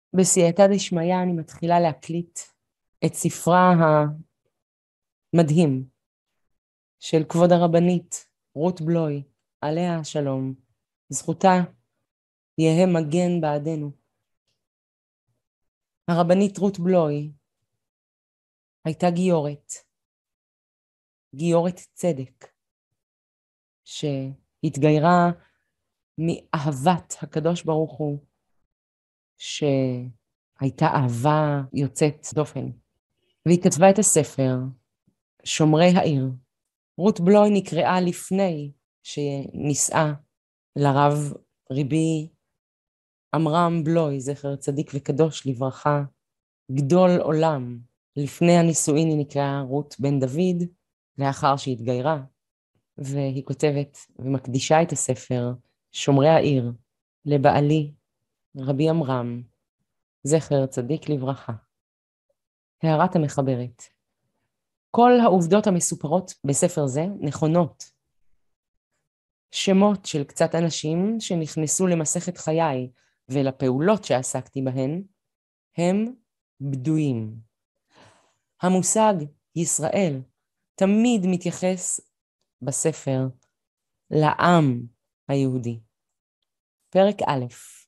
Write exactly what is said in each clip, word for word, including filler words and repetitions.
בסייעתא דשמיא אני מתחילה להקליט את ספרה המדהים של כבוד הרבנית רות בלוי, עליה השלום, זכותה יהא מגן בעדנו. הרבנית רות בלוי הייתה גיורת, גיורת צדק, שהתגיירה מאהבת הקדוש ברוך הוא, שהייתה אהבה יוצאת דופן. והיא כתבה את הספר שומרי העיר. רות בלוי נקראה לפני שנישאה לרב ריבי עמרם בלוי, זכר צדיק וקדוש לברכה, גדול עולם. לפני הנישואין היא נקראה רות בן דוד, לאחר שהתגיירה, והיא כותבת ומקדישה את הספר שומרי העיר לבעלי רבי עמרם, זכר צדיק לברכה. הערת המחברת: כל העובדות המסופרות בספר זה נכונות. שמות של קצת אנשים שנכנסו למסכת חיי ולפעולות שעסקתי בהן הם בדויים. המושג ישראל תמיד מתייחס בספר לעם היהודי. פרק א',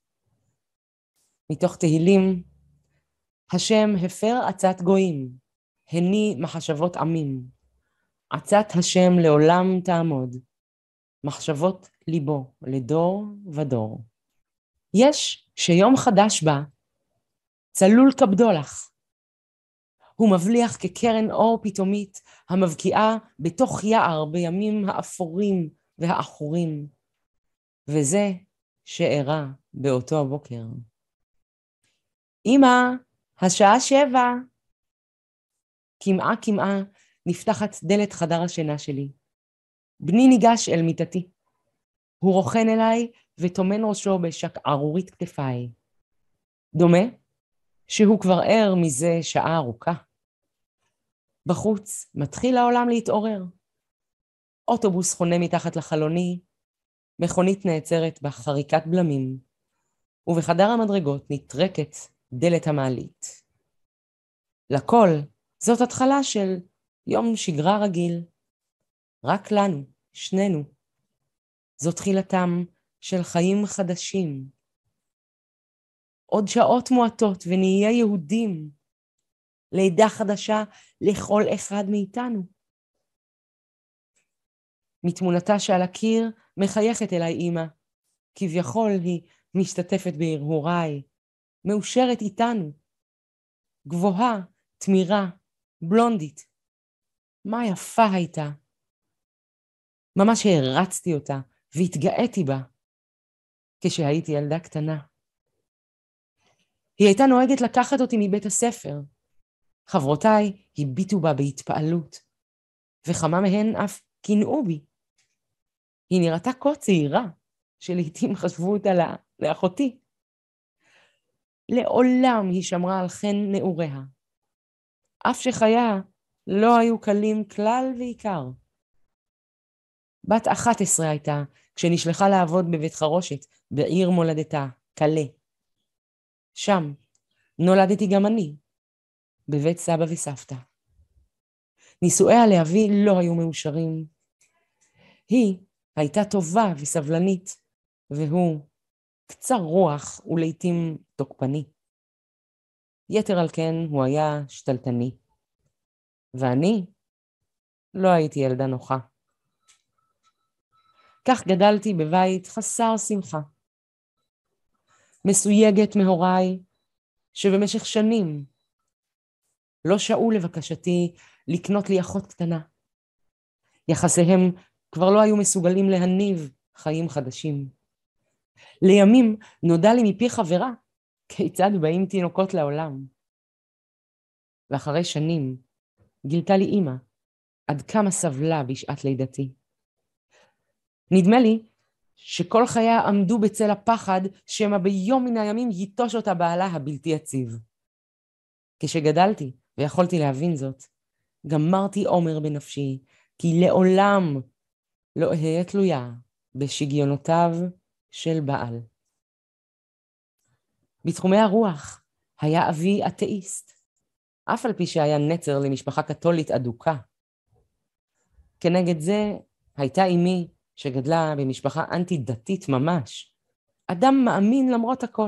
מתוך תהילים: השם הפר עצת גויים, הני מחשבות עמים. עצת השם לעולם תעמוד, מחשבות ליבו לדור ודור. יש שיום חדש בא, צלול כבדולח. הוא מבליח כקרן אור פתאומית המבקיעה בתוך יער בימים האפורים והאחורים. וזה שאירע באותו הבוקר. אמא, השעה שבע. כמעה כמעה נפתחת דלת חדר השינה שלי. בני ניגש אל מיטתי. הוא רוכן אליי וטומן ראשו בשקערורית כתפיי. דומה שהוא כבר ער מזה שעה ארוכה. בחוץ מתחיל העולם להתעורר. אוטובוס חונה מתחת לחלוני, מכונית נעצרת בחריקת בלמים, ובחדר המדרגות נטרקת דלת המעלית. לכל זאת התחלה של יום שגרה רגיל. רק לנו, שנינו. זו תחילתם של חיים חדשים. עוד שעות מועטות ונהיה יהודים. לידה חדשה לכל אחד מאיתנו. מתמונתה שעל הקיר מחייכת אליי אמא. כביכול היא משתתפת בהרהוריי. מאושרת איתנו. גבוהה, תמירה, בלונדית. מה יפה הייתה. ממש הרצתי אותה והתגאיתי בה כשהייתי ילדה קטנה. היא הייתה נוהגת לקחת אותי מבית הספר. חברותיי הביטו בה בהתפעלות, וכמה מהן אף קינאו בי. היא נראתה כה צעירה, שלעיתים חשבו אותה לה, לאחותי. לעולם היא שמרה על חן נעוריה, אף שחייה לא היו קלים כלל ועיקר. בת אחת עשרה הייתה, כשנשלחה לעבוד בבית חרושת, בעיר מולדתה, קלה. שם נולדתי גם אני, בבית סבא וסבתא. נישואיה לאבי לא היו מאושרים. היא הייתה טובה וסבלנית, והוא קצר רוח ולעיתים תוקפני. יתר על כן הוא היה שתלטני. ואני לא הייתי ילדה נוחה. כך גדלתי בבית חסר שמחה. מסויגת מהוריי, שבמשך שנים לא שעו לבקשתי לקנות לי אחות קטנה. יחסיהם כבר לא היו מסוגלים להניב חיים חדשים. לימים נודע לי מפי חברה כיצד באים תינוקות לעולם. ואחרי שנים גילתה לי אמא עד כמה סבלה בשעת לידתי. נדמה לי שכל חייה עמדו בצל הפחד שמה ביום מן הימים ייטוש אותה בעלה הבלתי יציב. כשגדלתי ויכולתי להבין זאת, גמרתי עומר בנפשי, כי לעולם לא אהיה תלויה בשגיונותיו של בעל. בתחומי הרוח היה אבי אתאיסט, אף על פי שהיה נצר למשפחה קתולית אדוקה. כנגד זה הייתה אמי שגדלה במשפחה אנטי-דתית ממש, אדם מאמין למרות הכל.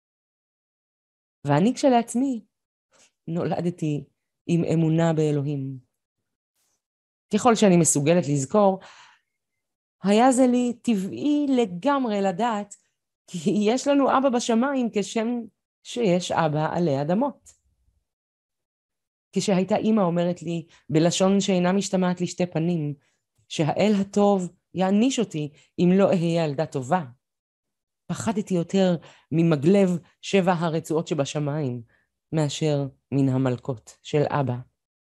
ואני כשלעצמי נולדתי עם אמונה באלוהים. ככל שאני מסוגלת לזכור, היה זה לי טבעי לגמרי לדעת, כי יש לנו אבא בשמיים כשם שיש אבא עלי אדמות. כשהייתה אמא אומרת לי, בלשון שאינה משתמעת לשתי פנים, שהאל הטוב יעניש אותי אם לא אהיה ילדה טובה. פחדתי יותר ממגלב שבע הרצועות שבשמיים, מאשר מן המלכות של אבא.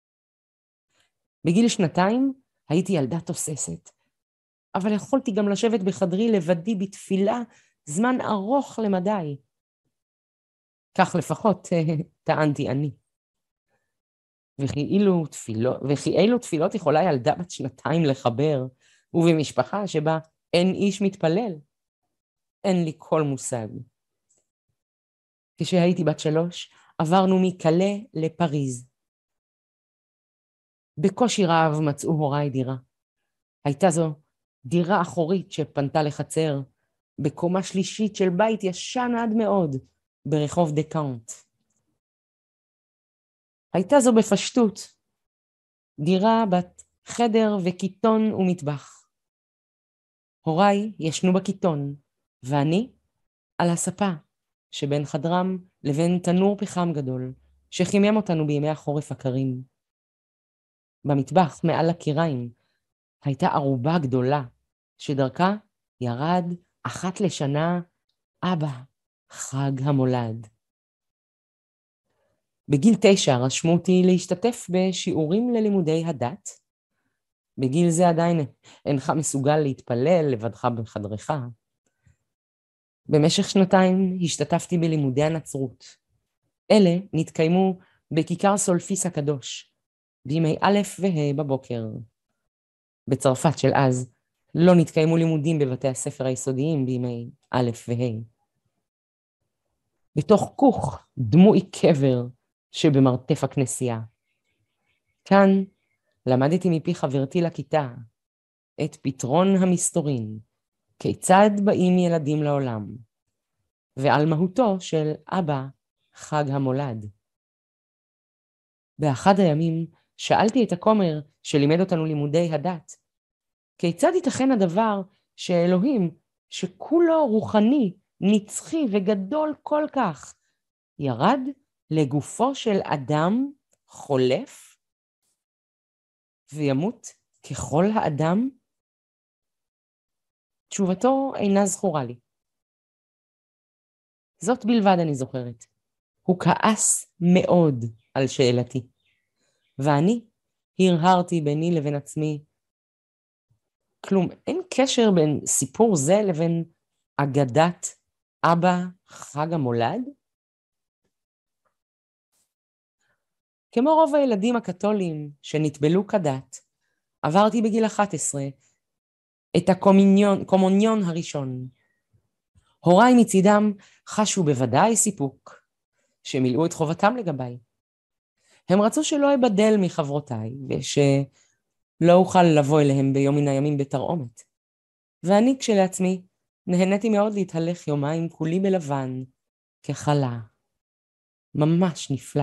בגיל שנתיים הייתי ילדה תוססת, אבל יכולתי גם לשבת בחדרי לבדי בתפילה זמן ארוך למדי. כך לפחות טענתי אני. וכי אילו תפילות, וכי אילו תפילות יכולה ילדה בת שנתיים לחבר, ובמשפחה שבה אין איש מתפלל. אין לי כל מושג. כשהייתי בת שלוש, עברנו מקלה לפריז. בקושי רב מצאו הוריי דירה. הייתה זו דירה אחורית שפנתה לחצר, בקומה שלישית של בית ישן עד מאוד, ברחוב דקאונט. הייתה זו בפשטות, דירה בת חדר וכיתון ומטבח. הוריי ישנו בכיתון, ואני על הספה שבין חדרם לבין תנור פחם גדול, שחימם אותנו בימי החורף הקרים. במטבח מעל הקיריים הייתה ערובה גדולה, שדרכה ירד אחת לשנה אבא, חג המולד. בגיל תשע רשמו אותי להשתתף בשיעורים ללימודי הדת. בגיל זה עדיין אינך מסוגל להתפלל לבדך בחדרך. במשך שנתיים השתתפתי בלימודי הנצרות. אלה נתקיימו בכיכר סולפיס הקדוש, בימי א' וה' בבוקר. בצרפת של אז לא נתקיימו לימודים בבתי הספר היסודיים בימי א' וה'. בתוך כוך דמוי קבר שבמרתף הכנסייה. כאן למדתי מפי חברתי לכיתה את פתרון המסתורין, כיצד באים ילדים לעולם, ועל מהותו של אבא חג המולד. באחד הימים שאלתי את הכומר שלימד אותנו לימודי הדת, כיצד ייתכן הדבר שאלוהים, שכולו רוחני, נצחי וגדול כל כך, ירד לגופו של אדם חולף וימות ככל האדם? תשובתו אינה זכורה לי. זאת בלבד אני זוכרת. הוא כעס מאוד על שאלתי, ואני הרהרתי ביני לבין עצמי, כלום, אין קשר בין סיפור זה לבין אגדת אבא חג המולד? כמו רוב הילדים הקתולים שנטבלו כדת, עברתי בגיל אחת עשרה את הקומוניון הראשון. הוריי מצידם חשו בוודאי סיפוק, שמילאו את חובתם לגביי. הם רצו שלא אבדל מחברותיי, ושלא אוכל לבוא אליהם ביום מן הימים בתרעומת. ואני כשלעצמי נהניתי מאוד להתהלך יומיים כולי בלבן, כחלה. ממש נפלא.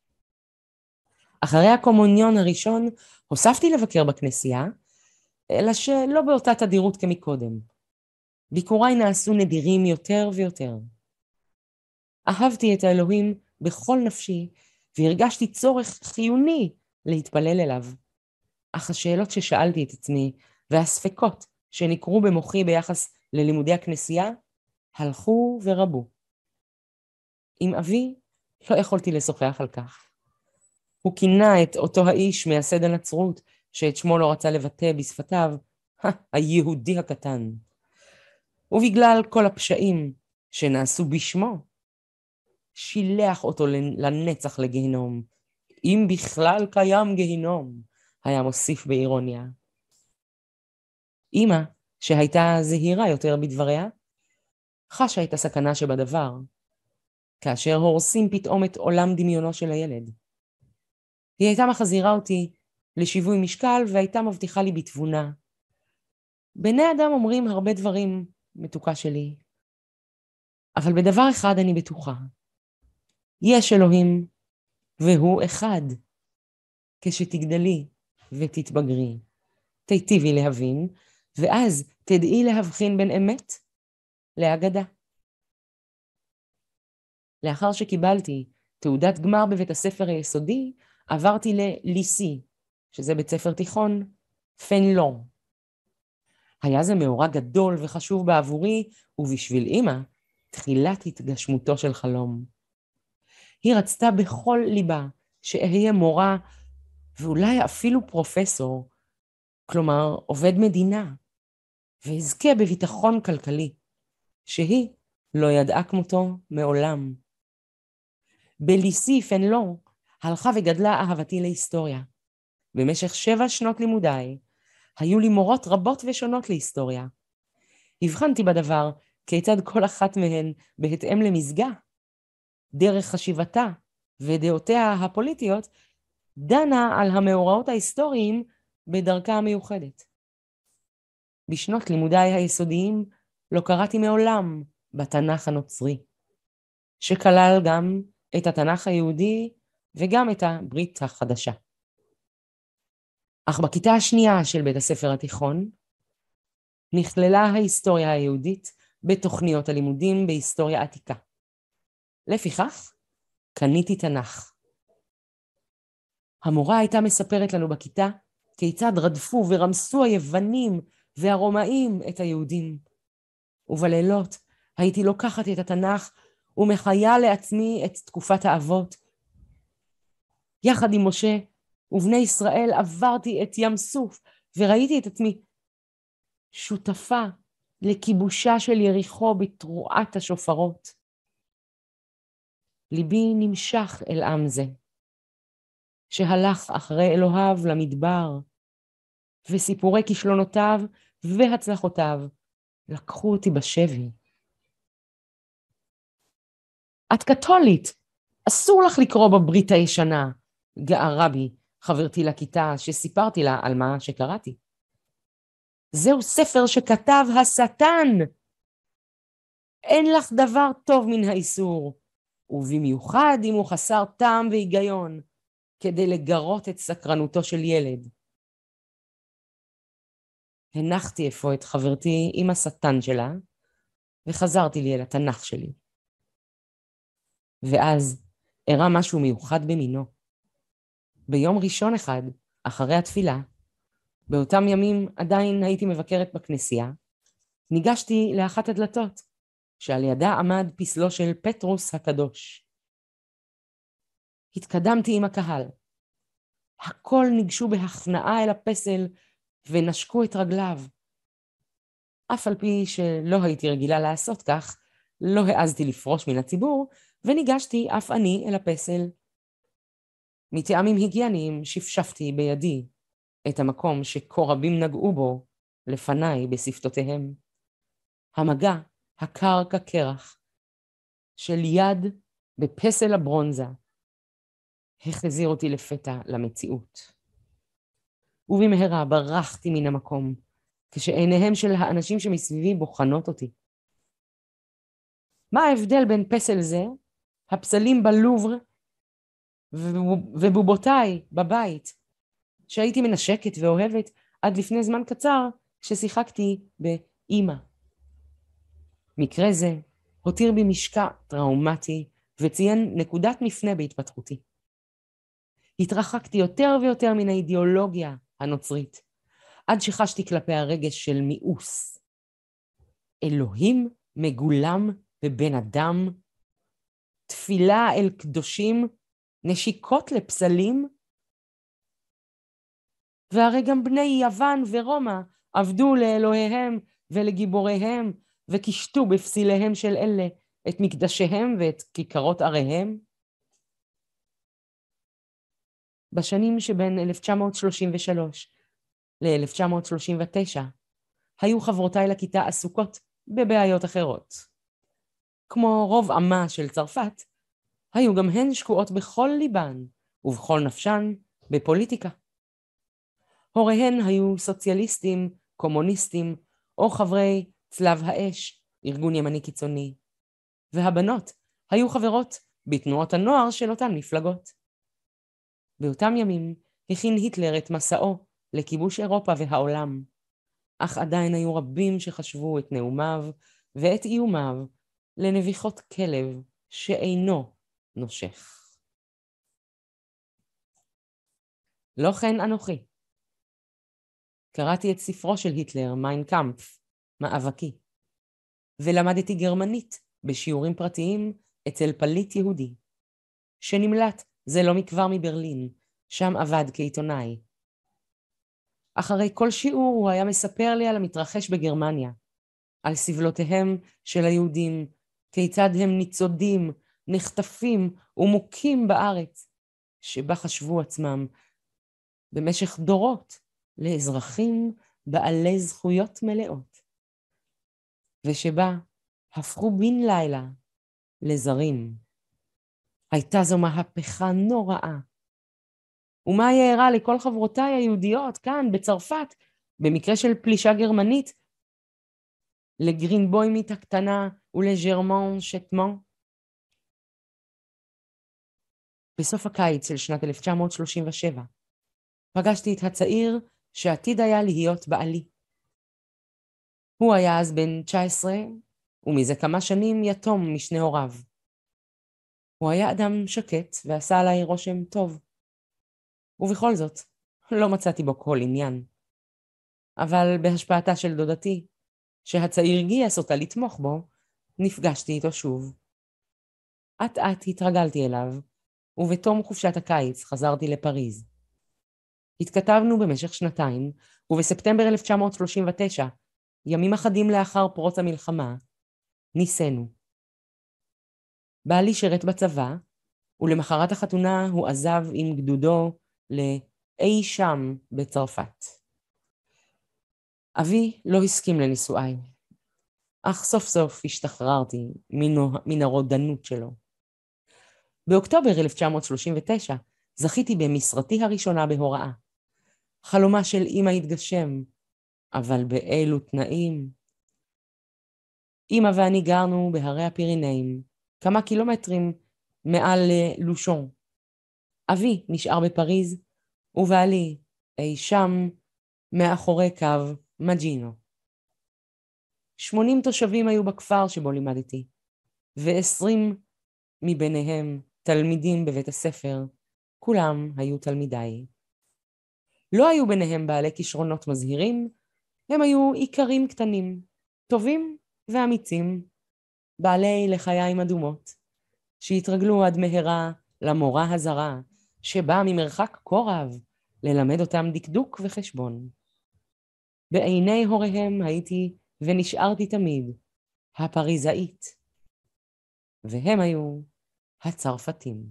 אחרי הקומוניון הראשון הוספתי לבקר בכנסייה, אלא שלא באותה תדירות כמקודם. ביקוריי נעשו נדירים יותר ויותר. אהבתי את האלוהים בכל נפשי, והרגשתי צורך חיוני להתפלל אליו. אך השאלות ששאלתי את עצמי, והספקות שנקרו במוחי ביחס ללימודי הכנסייה, הלכו ורבו. עם אבי לא יכולתי לשוחח על כך. הוא כינה את אותו האיש מייסד הנצרות, שאת שמו לא רצה לבטא בשפתיו, היהודי הקטן. ובגלל כל הפשעים שנעשו בשמו, שילח אותו לנצח לגיהנום. אם בכלל קיים גיהנום, היה מוסיף באירוניה. אמא, שהייתה זהירה יותר בדבריה, חשה את הסכנה שבדבר, כאשר הורסים פתאום את עולם דמיונו של הילד. היא הייתה מחזירה אותי לשיווי משקל והייתה מבטיחה לי בתבונה. בני אדם אומרים הרבה דברים, מתוקה שלי, אבל בדבר אחד אני בטוחה. יש אלוהים, והוא אחד. כשתגדלי ותתבגרי, תיטיבי להבין, ואז תדעי להבחין בין אמת לאגדה. לאחר שקיבלתי תעודת גמר בבית הספר היסודי, עברתי לליסי, שזה בית ספר תיכון, פנלון. היה זה מאורע גדול וחשוב בעבורי, ובשביל אמא, תחילת התגשמותו של חלום. היא רצתה בכל ליבה שאהיה מורה, ואולי אפילו פרופסור, כלומר עובד מדינה, והזכה בביטחון כלכלי, שהיא לא ידעה כמותו מעולם. בליסי פנלון הלכה וגדלה אהבתי להיסטוריה. במשך שבע שנות לימודיי, היו לי מורות רבות ושונות להיסטוריה. הבחנתי בדבר כיצד כל אחת מהן בהתאם למסגה, דרך חשיבתה ודעותיה הפוליטיות, דנה על המאורעות ההיסטוריים בדרכה המיוחדת. בשנות לימודיי היסודיים לא קראתי מעולם בתנ"ך הנוצרי, שכלל גם את התנ"ך היהודי וגם את הברית החדשה. אך בכיתה השנייה של בית הספר התיכון, נכללה ההיסטוריה היהודית בתוכניות הלימודים בהיסטוריה עתיקה. לפיכך, קניתי תנ"ך. המורה הייתה מספרת לנו בכיתה כיצד רדפו ורמסו היוונים והרומאים את היהודים. ובלילות הייתי לוקחת את התנ"ך ומחיה לעצמי את תקופת האבות. יחד עם משה ובני ישראל עברתי את ים סוף וראיתי את עצמי שותפה לכיבושה של יריחו בתרועת השופרות. ליבי נמשך אל עם זה, שהלך אחרי אלוהיו למדבר, וסיפורי כישלונותיו והצלחותיו לקחו אותי בשבי. את קתולית, אסור לך לקרוא בברית הישנה, גאה רבי, חברתי לכיתה, שסיפרתי לה על מה שקראתי. זהו ספר שכתב השטן. אין לך דבר טוב מן האיסור, ובמיוחד אם הוא חסר טעם והיגיון, כדי לגרות את סקרנותו של ילד. הנחתי אפוא את חברתי עם השטן שלה, וחזרתי לי אל התנ"ך שלי. ואז אירע משהו מיוחד במינו. ביום ראשון אחד, אחרי התפילה, באותם ימים עדיין הייתי מבקרת בכנסייה, ניגשתי לאחת הדלתות, שעל ידה עמד פסלו של פטרוס הקדוש. התקדמתי עם הקהל. הכל ניגשו בהכנעה אל הפסל ונשקו את רגליו. אף על פי שלא הייתי רגילה לעשות כך, לא העזתי לפרוש מן הציבור, וניגשתי אף אני אל הפסל. מטעמים היגייניים שפשפתי בידי את המקום שכה רבים נגעו בו לפניי בשפתותיהם. המגע הקר כקרח של יד בפסל הברונזה החזיר אותי לפתע למציאות. ובמהרה ברחתי מן המקום, כשעיניהם של האנשים שמסביבי בוחנות אותי. מה ההבדל בין פסל זה, הפסלים בלובר ובובותיי בבית, שהייתי מנשקת ואוהבת עד לפני זמן קצר כששיחקתי באמא? מקרה זה הותיר בי משקע טראומטי וציין נקודת מפנה בהתפתחותי. התרחקתי יותר ויותר מן האידיאולוגיה הנוצרית, עד שחשתי כלפי הרגש של מיאוס. אלוהים מגולם בבן אדם, תפילה אל קדושים, נשיקות לפסלים, והרי גם בני יוון ורומא עבדו לאלוהיהם ולגיבוריהם, וקישטו בפסיליהם של אלה את מקדשיהם ואת כיכרות עריהם. בשנים שבין אלף תשע מאות שלושים ושלוש ל-אלף תשע מאות שלושים ותשע, היו חברותיי לכיתה עסוקות בבעיות אחרות. כמו רוב עמה של צרפת, היו גם הן שקועות בכל ליבן ובכל נפשן בפוליטיקה. הוריהן היו סוציאליסטים, קומוניסטים או חברי צלב האש, ארגון ימני קיצוני, והבנות היו חברות בתנועות הנוער של אותן מפלגות. באותם ימים הכין היטלר את מסעו לכיבוש אירופה והעולם, אך עדיין היו רבים שחשבו את נאומיו ואת איומיו לנביחות כלב שאינו נושך. לא כן אנוכי. קראתי את ספרו של היטלר, מיין קאמפף, מאבקי, ולמדתי גרמנית בשיעורים פרטיים אצל פליט יהודי, שנמלט זה לא מכבר מברלין, שם עבד כעיתונאי. אחרי כל שיעור הוא היה מספר לי על המתרחש בגרמניה, על סבלותיהם של היהודים, כיצד הם ניצודים, נחטפים ומוכים בארץ, שבה חשבו עצמם במשך דורות לאזרחים בעלי זכויות מלאות, ושבה הפכו בן לילה לזרים. הייתה זו מהפכה נוראה. ומה יערה לכל חברותיי היהודיות כאן בצרפת, במקרה של פלישה גרמנית, לגרינבוימית הקטנה ולג'רמן שטמן? בסוף הקיץ של שנת אלף תשע מאות שלושים ושבע, פגשתי את הצעיר שעתיד היה להיות בעלי. הוא היה אז בן תשע עשרה, ומזה כמה שנים יתום משני הוריו. הוא היה אדם שקט ועשה עליי רושם טוב. ובכל זאת, לא מצאתי בו כל עניין. אבל בהשפעתה של דודתי, שהצעיר גייס אותה לתמוך בו, נפגשתי איתו שוב. אט אט התרגלתי אליו, ובתום חופשת הקיץ חזרתי לפריז. התכתבנו במשך שנתיים, ובספטמבר אלף תשע מאות שלושים ותשע, ימים אחדים לאחר פרוץ המלחמה, ניסינו. בעלי שירת בצבא, ולמחרת החתונה הוא עזב עם גדודו לאי שם בצרפת. אבי לא הסכים לנישואיי, אך סוף סוף השתחררתי מן הרודנות שלו. באוקטובר אלף תשע מאות שלושים ותשע זכיתי במשרתי הראשונה בהוראה. חלומה של אמא התגשם, אבל באילו תנאים. אמא ואני גרנו בהרי הפירינאים, כמה קילומטרים מעל לושון. אבי נשאר בפריז, ובעלי אי שם מאחורי קו מג'ינו. שמונים תושבים היו בכפר שבו לימדתי, ועשרים מביניהם תלמידים בבית הספר, כולם היו תלמידיי. לא היו ביניהם בעלי כישרונות מזהירים, הם היו עיקרים קטנים, טובים ואמיצים, בעלי לחיים אדומות, שהתרגלו עד מהרה למורה הזרה, שבאה ממרחק כה רב ללמד אותם דקדוק וחשבון. בעיני הוריהם הייתי ונשארתי תמיד הפריזאית, והם היו הצרפתים.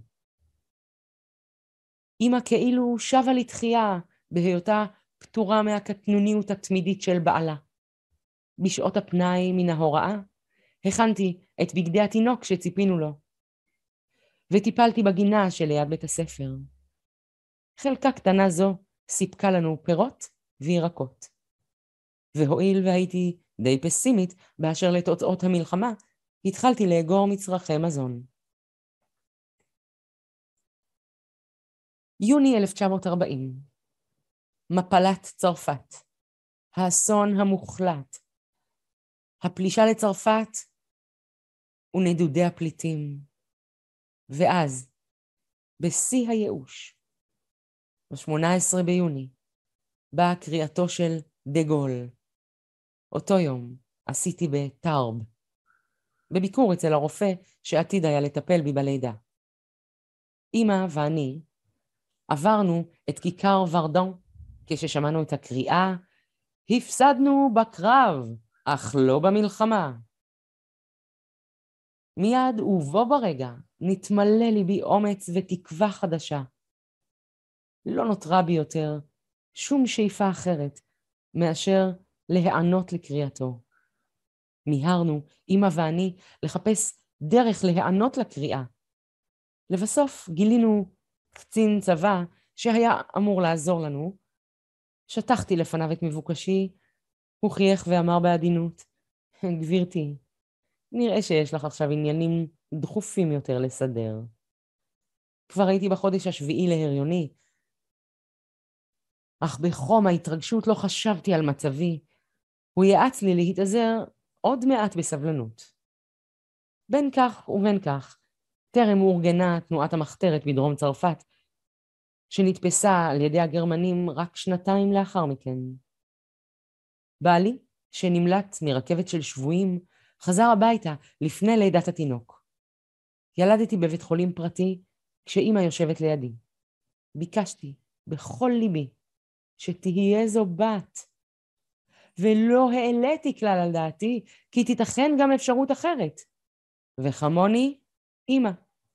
אמא כאילו שבה לתחייה בהיותה פטורה מהקטנוניות התמידית של בעלה. בשעות הפנאי מן ההוראה הכנתי את בגדי התינוק שציפינו לו, וטיפלתי בגינה שליד בית הספר. חלקה קטנה זו סיפקה לנו פירות וירקות. והואיל והייתי די פסימית באשר לתוצאות המלחמה, התחלתי לאגור מצרכי מזון. יוני אלף תשע מאות ארבעים. מפלת צרפת. האסון המוחלט. הפלישה לצרפת ונדודי הפליטים. ואז, בשיא הייאוש, ב-שמונה עשרה ביוני, באה קריאתו של דה גול. אותו יום עשיתי בטארב, בביקור אצל הרופא שעתיד היה לטפל בי בלידה. אמא ואני עברנו את כיכר ורדן כששמענו את הקריאה, הפסדנו בקרב, אך לא במלחמה. מיד ובו ברגע נתמלא לי בי אומץ ותקווה חדשה. לא נותרה בי יותר שום שאיפה אחרת מאשר להיענות לקריאתו. מיהרנו, אמא ואני, לחפש דרך להיענות לקריאה. לבסוף גילינו קצין צבא שהיה אמור לעזור לנו. שטחתי לפניו את מבוקשי, הוא חייך ואמר בעדינות, גבירתי, נראה שיש לך עכשיו עניינים דחופים יותר לסדר. כבר הייתי בחודש השביעי להריוני, אך בחום ההתרגשות לא חשבתי על מצבי. הוא יעץ לי להתאזר עוד מעט בסבלנות. בין כך ובין כך, טרם אורגנה תנועת המחתרת בדרום צרפת, שנתפסה על ידי הגרמנים רק שנתיים לאחר מכן. בעלי, שנמלט מרכבת של שבויים, חזר הביתה לפני לידת התינוק. ילדתי בבית חולים פרטי כשאמא יושבת לידי. ביקשתי בכל ליבי שתהיה זו בת, ולא העליתי כלל על דעתי כי תיתכן גם אפשרות אחרת. וכמוני, אמא.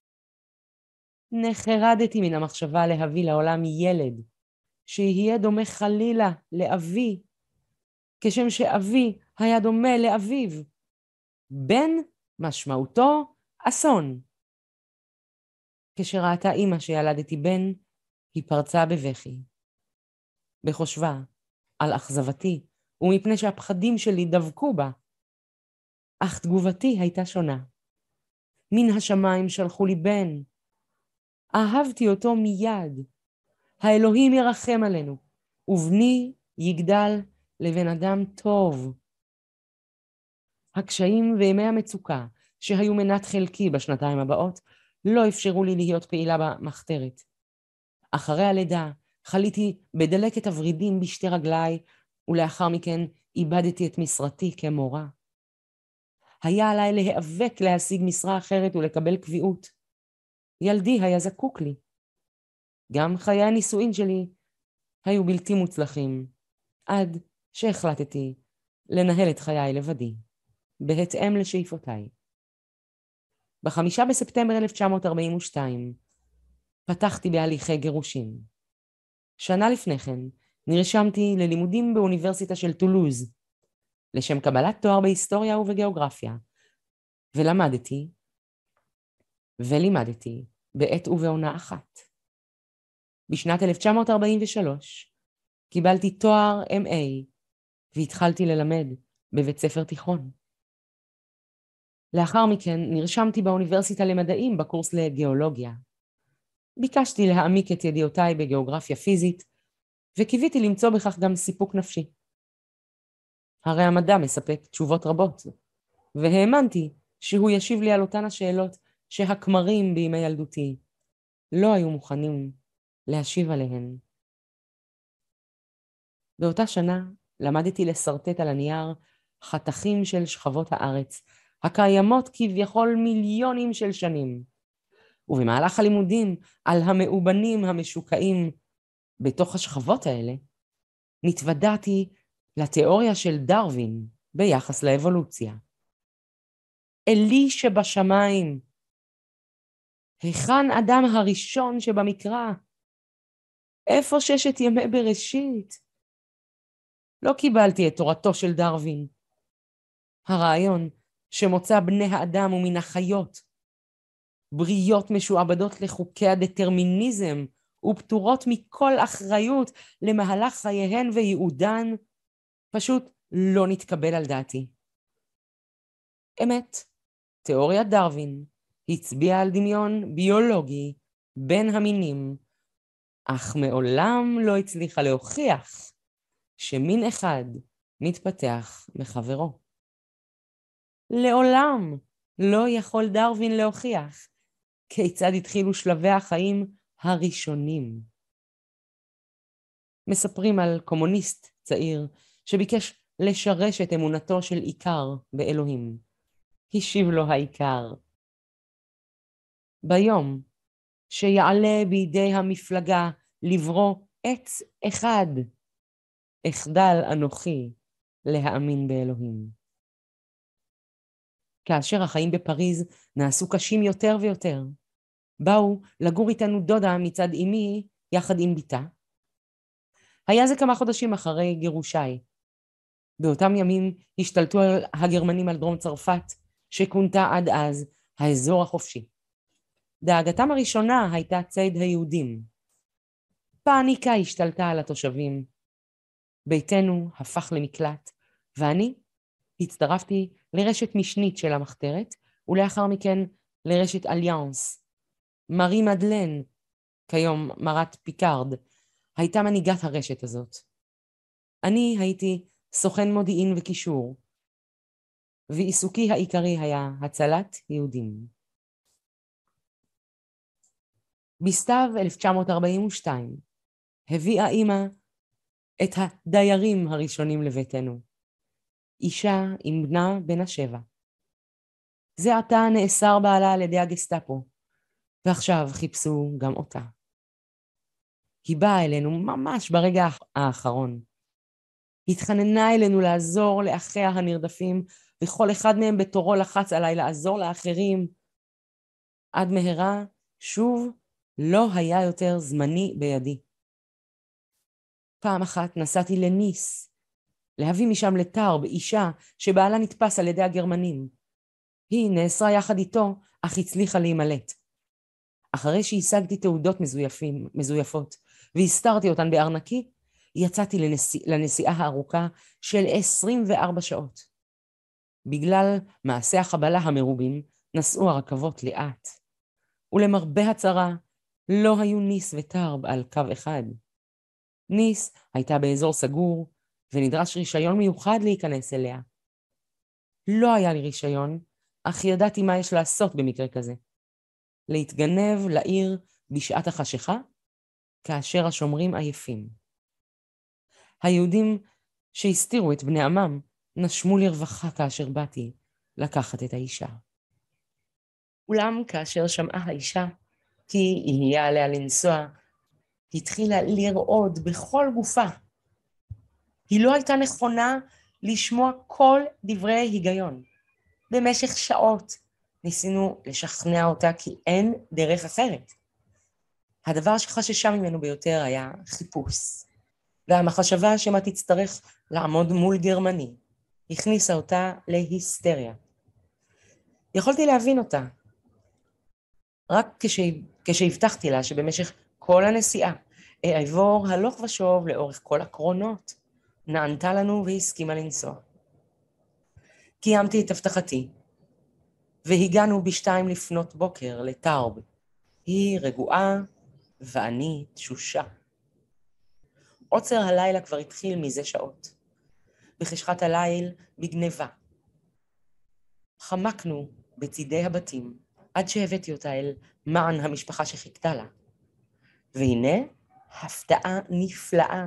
נחרדתי מן המחשבה להביא לעולם ילד, שיהיה דומה חלילה לאבי, כשם שאבי היה דומה לאביו. בן משמעותו אסון. כשראתה אמא שילדתי בן, היא פרצה בבכי. בחושבה על אכזבתי, ומפני שהפחדים שלי דבקו בה. אך תגובתי הייתה שונה. מן השמיים שלחו לי בן. אהבתי אותו מיד. האלוהים ירחם עלינו, ובני יגדל לבן אדם טוב. הקשיים וימי המצוקה שהיו מנת חלקי בשנתיים הבאות לא אפשרו לי להיות פעילה במחתרת. אחרי הלידה חליתי בדלקת הוורידים בשתי רגליי, ולאחר מכן איבדתי את משרתי כמורה. היה עליי להיאבק להשיג משרה אחרת ולקבל קביעות. ילדי היה זקוק לי. גם חיי הנישואין שלי היו בלתי מוצלחים, עד שהחלטתי לנהל את חיי לבדי, בהתאם לשאיפותיי. בחמישה בספטמבר אלף תשע מאות ארבעים ושתיים פתחתי בהליכי גירושים. שנה לפני כן נרשמתי ללימודים באוניברסיטה של טולוז, לשם קבלת תואר בהיסטוריה ובגיאוגרפיה, ולמדתי ולימדתי בעת ובעונה אחת. בשנת אלף תשע מאות ארבעים ושלוש קיבלתי תואר אם איי והתחלתי ללמד בבית ספר תיכון. לאחר מכן נרשמתי באוניברסיטה למדעים בקורס לגיאולוגיה. ביקשתי להעמיק את ידיעותיי בגיאוגרפיה פיזית, וקיוויתי למצוא בכך גם סיפוק נפשי. הרי המדע מספק תשובות רבות, והאמנתי שהוא ישיב לי על אותן השאלות שהכמרים בימי ילדותי לא היו מוכנים להשיב עליהן. באותה שנה למדתי לסרטט על הנייר חתכים של שכבות הארץ, הקיימות כביכול מיליונים של שנים. ובמהלך הלימודים על המאובנים המשוקעים בתוך השכבות האלה, נתוודעתי לתיאוריה של דרווין ביחס לאבולוציה. אלי שבשמיים, היכן אדם הראשון שבמקרא? איפה ששת ימי בראשית? לא קיבלתי את תורתו של דרווין. הרעיון שמוצא בני האדם ומן החיות, בריות משועבדות לחוקי הדטרמיניזם ופטורות מכל אחריות למהלך חייהן וייעודן, פשוט לא נתקבל על דעתי. אמת, תיאוריית דרווין הצביעה על דמיון ביולוגי בין המינים, אך מעולם לא הצליחה להוכיח שמין אחד מתפתח מחברו. לעולם לא יכול דרווין להוכיח כיצד התחילו שלבי החיים הראשונים. מספרים על קומוניסט צעיר שביקש לשרש את אמונתו של עיקר באלוהים. השיב לו העיקר, ביום שיעלה בידי המפלגה לברוא עץ אחד, אחדל אנוכי להאמין באלוהים. כאשר החיים בפריז נעשו קשים יותר ויותר, באו לגור איתנו דודה מצד אמי יחד עם ביתה. היה זה כמה חודשים אחרי גירושיי. באותם ימים השתלטו הגרמנים על דרום צרפת, שכונתה עד אז האזור החופשי. דאגתם הראשונה הייתה ציד היהודים. פאניקה השתלטה על התושבים. ביתנו הפך למקלט, ואני הצטרפתי לרשת משנית של המחתרת, ולאחר מכן לרשת אליאנס. מארי מדלן, כיום מרת פיקארד, הייתה מנהיגת הרשת הזאת. אני הייתי סוכן מודיעין וקישור, ועיסוקי העיקרי היה הצלת יהודים. בסתיו אלף תשע מאות ארבעים ושתיים הביאה אמא את הדיירים הראשונים לביתנו, אישה עם בנה בן השבע. זה עתה נאסר בעלה על ידי הגסטאפו, ועכשיו חיפשו גם אותה. היא באה אלינו ממש ברגע האחרון. התחננה אלינו לעזור לאחיה הנרדפים, וכל אחד מהם בתורו לחץ עליי לעזור לאחרים. עד מהרה שוב לא היה יותר זמני בידי. פעם אחת נסעתי לניס, להביא משם לטרב אישה שבעלה נתפס על ידי הגרמנים. היא נאסרה יחד איתו, אך הצליחה להימלט. אחרי שהשגתי תעודות מזויפים, מזויפות והסתרתי אותן בארנקי, יצאתי לנסיע, לנסיעה הארוכה של עשרים וארבע שעות. בגלל מעשי החבלה המרובים נסעו הרכבות לאט, ולמרבה הצרה לא היו ניס וטרב על קו אחד. ניס הייתה באזור סגור, ונדרש רישיון מיוחד להיכנס אליה. לא היה לי רישיון, אך ידעתי מה יש לעשות במקרה כזה. להתגנב לעיר בשעת החשיכה, כאשר השומרים עייפים. היהודים שהסתירו את בני עמם, נשמו לרווחה כאשר באתי לקחת את האישה. אולם כאשר שמעה האישה כי יהיה עליה לנסוע, התחילה לרעוד בכל גופה. היא לא הייתה נכונה לשמוע כל דברי היגיון. במשך שעות ניסינו לשכנע אותה כי אין דרך אחרת. הדבר שחששה ממנו ביותר היה חיפוש, והמחשבה שמה תצטרך לעמוד מול גרמני הכניסה אותה להיסטריה. יכולתי להבין אותה, רק כשהבטחתי לה שבמשך כל הנסיעה אעבור הלוך ושוב לאורך כל הקרונות, נענתה לנו והסכימה לנסוע. קיימתי את הבטחתי, והגענו בשתיים לפנות בוקר לטרב. היא רגועה ואני תשושה. עוצר הלילה כבר התחיל מזה שעות. בחשכת הליל בגניבה. חמקנו בצידי הבתים עד שהבאתי אותה אל מען המשפחה שחיכתה לה. והנה הפתעה נפלאה.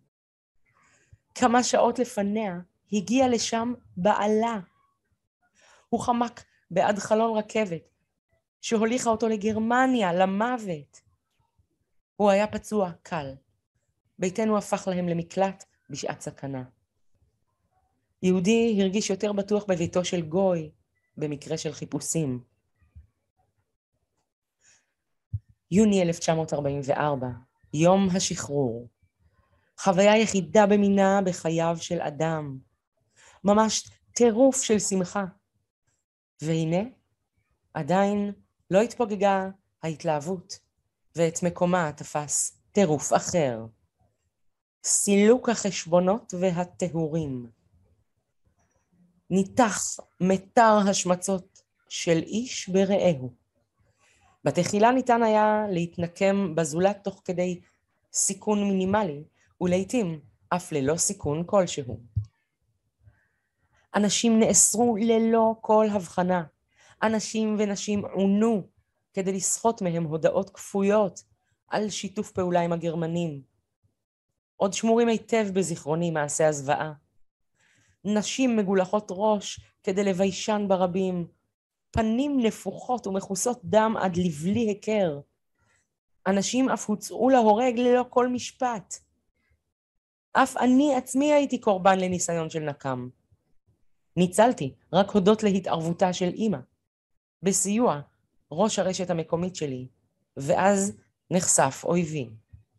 כמה שעות לפניה הגיע לשם בעלה. הוא חמק בעד חלון רכבת שהוליכה אותו לגרמניה, למוות. הוא היה פצוע קל. ביתנו הפך להם למקלט בשעת סכנה. יהודי הרגיש יותר בטוח בביתו של גוי במקרה של חיפושים. יוני אלף תשע מאות ארבעים וארבע, יום השחרור. חוויה יחידה במינה בחייו של אדם. ממש טירוף של שמחה. והנה, עדיין לא התפוגגה ההתלהבות, ואת מקומה תפס טירוף אחר. סילוק החשבונות והטהורים. ניתח מטר השמצות של איש ברעהו. בתחילה ניתן היה להתנקם בזולת תוך כדי סיכון מינימלי, ולעיתים אף ללא סיכון כלשהו. אנשים נאסרו ללא כל הבחנה. אנשים ונשים עונו כדי לסחוט מהם הודעות כפויות על שיתוף פעולה עם הגרמנים. עוד שמורים היטב בזיכרוני מעשי הזוועה. נשים מגולחות ראש כדי לביישן ברבים, פנים נפוחות ומכוסות דם עד לבלי היכר. אנשים אף הוצאו להורג ללא כל משפט. אף אני עצמי הייתי קורבן לניסיון של נקם. ניצלתי רק הודות להתערבותה של אמא, בסיוע ראש הרשת המקומית שלי, ואז נחשף אויבי.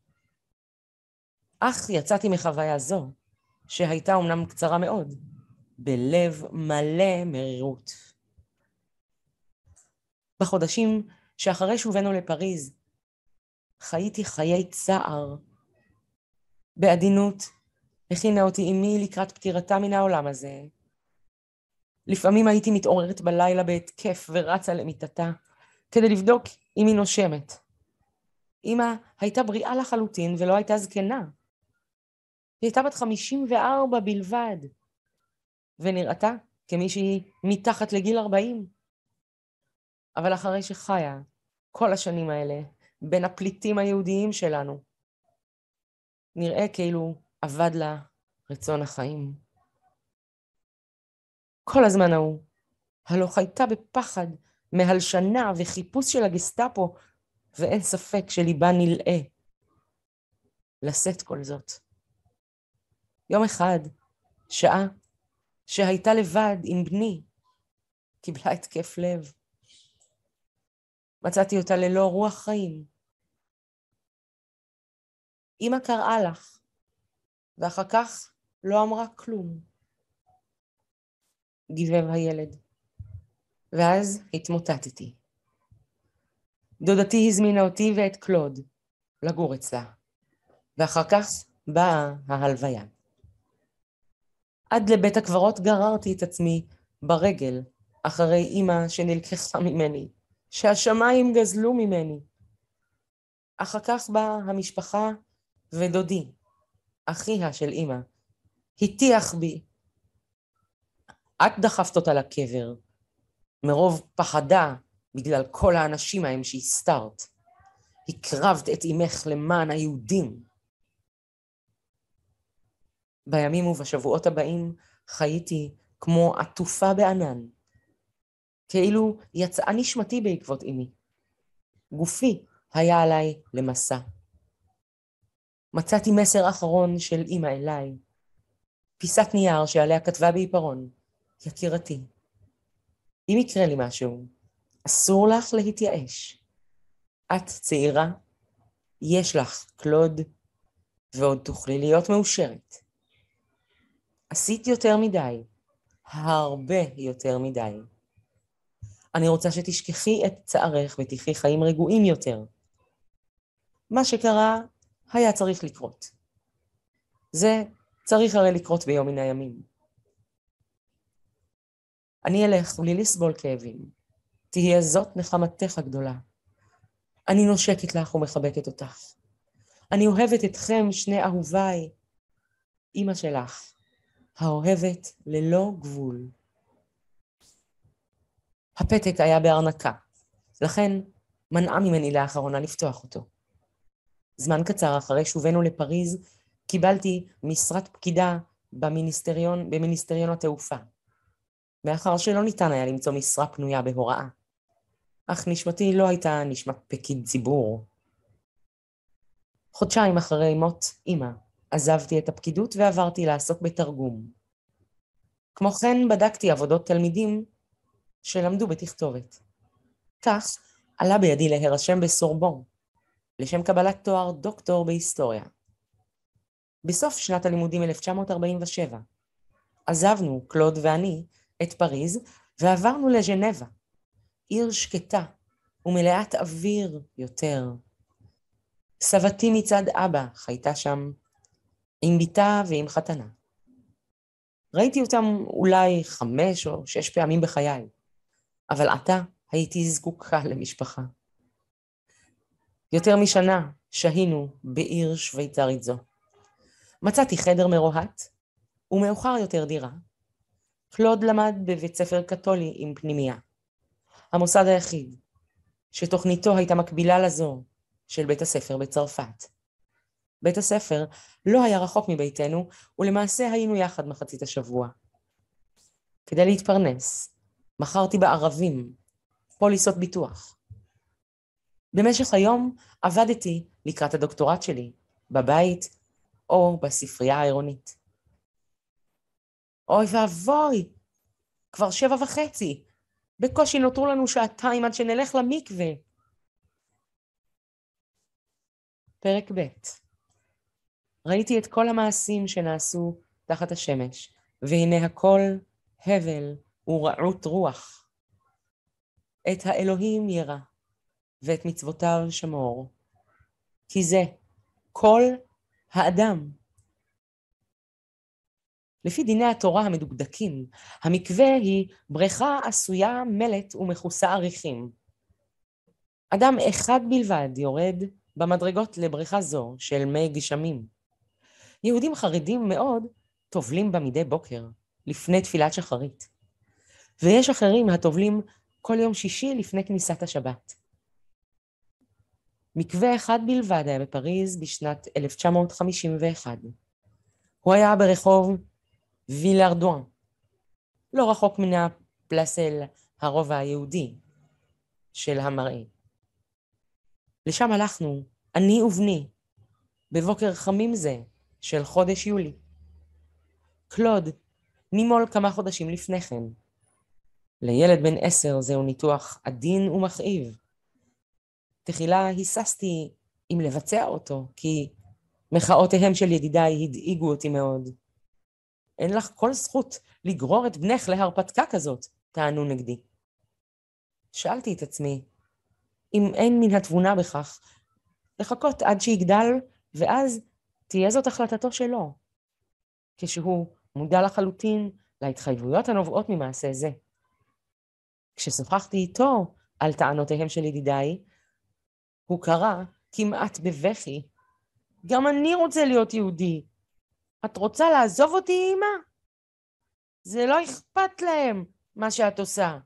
אך יצאתי מחוויה זו, שהייתה אומנם קצרה מאוד, בלב מלא מרירות. בחודשים שאחרי שובנו לפריז, חייתי חיי צער. בעדינות הכינה אותי אמי לקראת פטירתה מן העולם הזה. לפעמים הייתי מתעוררת בלילה בהתקף ורצה למיטתה, כדי לבדוק אם היא נושמת. אמא הייתה בריאה לחלוטין ולא הייתה זקנה. היא הייתה בת חמישים וארבע בלבד, ונראתה כמישהי מתחת לגיל ארבעים. אבל אחרי שחיה כל השנים האלה בין הפליטים היהודיים שלנו, נראה כאילו עבד לה רצון החיים. כל הזמן ההוא, הלא חייתה בפחד מהלשנה וחיפוש של הגסטאפו, ואין ספק שליבה נלאה לשאת כל זאת. יום אחד, שעה שהייתה לבד עם בני, קיבלה התקף לב. מצאתי אותה ללא רוח חיים. אמא קראה לך, ואחר כך לא אמרה כלום. גיבב הילד, ואז התמוטטתי. דודתי הזמינה אותי ואת קלוד לגור אצלה, ואחר כך באה ההלוויה. עד לבית הקברות גררתי את עצמי ברגל אחרי אמא שנלקחה ממני, שהשמיים גזלו ממני. אחר כך באה המשפחה ודודי, אחיה של אמא, הטיח בי. את דחפת אותה לקבר, מרוב פחדה בגלל כל האנשים ההם שהסתרת. הקרבת את אמך למען היהודים. בימים ובשבועות הבאים חייתי כמו עטופה בענן, כאילו יצאה נשמתי בעקבות אמי. גופי היה עליי למסע. מצאתי מסר אחרון של אמא אליי, פיסת נייר שעליה כתבה בעיפרון, יקירתי, אם יקרה לי משהו, אסור לך להתייאש. את צעירה, יש לך קלוד, ועוד תוכלי להיות מאושרת. עשית יותר מדי, הרבה יותר מדי. אני רוצה שתשכחי את צערך ותחי חיים רגועים יותר. מה שקרה היה צריך לקרות. זה צריך הרי לקרות ביום מן הימים. אני אלך בלי לסבול כאבים. תהיה זאת נחמתך הגדולה. אני נושקת לך ומחבקת אותך. אני אוהבת אתכם שני אהוביי. אמא שלך, האוהבת ללא גבול. הפתק היה בארנקה, לכן מנעה ממני לאחרונה לפתוח אותו. זמן קצר אחרי שובנו לפריז, קיבלתי משרת פקידה במיניסטריון, במיניסטריון התעופה, מאחר שלא ניתן היה למצוא משרה פנויה בהוראה. אך נשמתי לא הייתה נשמת פקיד ציבור. חודשיים אחרי מות אמא, עזבתי את הפקידות ועברתי לעסוק בתרגום. כמו כן בדקתי עבודות תלמידים שלמדו בתכתובת. כך עלה בידי להירשם בסורבון, לשם קבלת תואר דוקטור בהיסטוריה. בסוף שנת הלימודים אלף תשע מאות ארבעים ושבע, עזבנו, קלוד ואני, את פריז ועברנו לז'נבה, עיר שקטה ומלאת אוויר יותר. סבתי מצד אבא חייתה שם, עם ביתה ועם חתנה. ראיתי אותם אולי חמש או שש פעמים בחיי, אבל עתה הייתי זקוקה למשפחה. יותר משנה שהינו בעיר שוויצרית זו. מצאתי חדר מרוהט, ומאוחר יותר דירה. קלוד למד בבית ספר קתולי עם פנימייה, המוסד היחיד, שתוכניתו הייתה מקבילה לזו של בית הספר בצרפת. בית הספר לא היה רחוק מביתנו, ולמעשה היינו יחד מחצית השבוע. כדי להתפרנס, מכרתי בערבים פוליסות ביטוח. במשך היום עבדתי לקראת הדוקטורט שלי, בבית או בספרייה העירונית. אוי ואבוי, כבר שבע וחצי, בקושי נותרו לנו שעתיים עד שנלך למקווה. פרק ב'. ראיתי את כל המעשים שנעשו תחת השמש, והנה הכל הבל ורעות רוח. את האלוהים ירא, ואת מצוותיו שמור. כי זה כל האדם. לפי דיני התורה המדוקדקים, המקווה היא בריכה עשויה מלט ומכוסה עריכים. אדם אחד בלבד יורד במדרגות לבריכה זו של מי גשמים. יהודים חרדים מאוד טובלים בה מדי בוקר, לפני תפילת שחרית. ויש אחרים הטובלים כל יום שישי לפני כניסת השבת. מקווה אחד בלבד היה בפריז בשנת אלף תשע מאות חמישים ואחת. הוא היה ברחוב וילארדואן, לא רחוק מן הפלסל הרובע היהודי של המראה. לשם הלכנו, אני ובני, בבוקר חמים זה של חודש יולי. קלוד נימול כמה חודשים לפני כן. לילד בן עשר זהו ניתוח עדין ומכאיב. תחילה היססתי אם לבצע אותו, כי מחאותיהם של ידידיי הדאיגו אותי מאוד. אין לך כל זכות לגרור את בנך להרפתקה כזאת, טענו נגדי. שאלתי את עצמי, אם אין מן התבונה בכך, לחכות עד שיגדל, ואז תהיה זאת החלטתו שלו, כשהוא מודע לחלוטין להתחייבויות הנובעות ממעשה זה. כששוחחתי איתו על טענותיהם של ידידיי, הוא קרא כמעט בבכי, גם אני רוצה להיות יהודי. את רוצה לעזוב אותי, אמא? זה לא אכפת להם מה שאת עושה.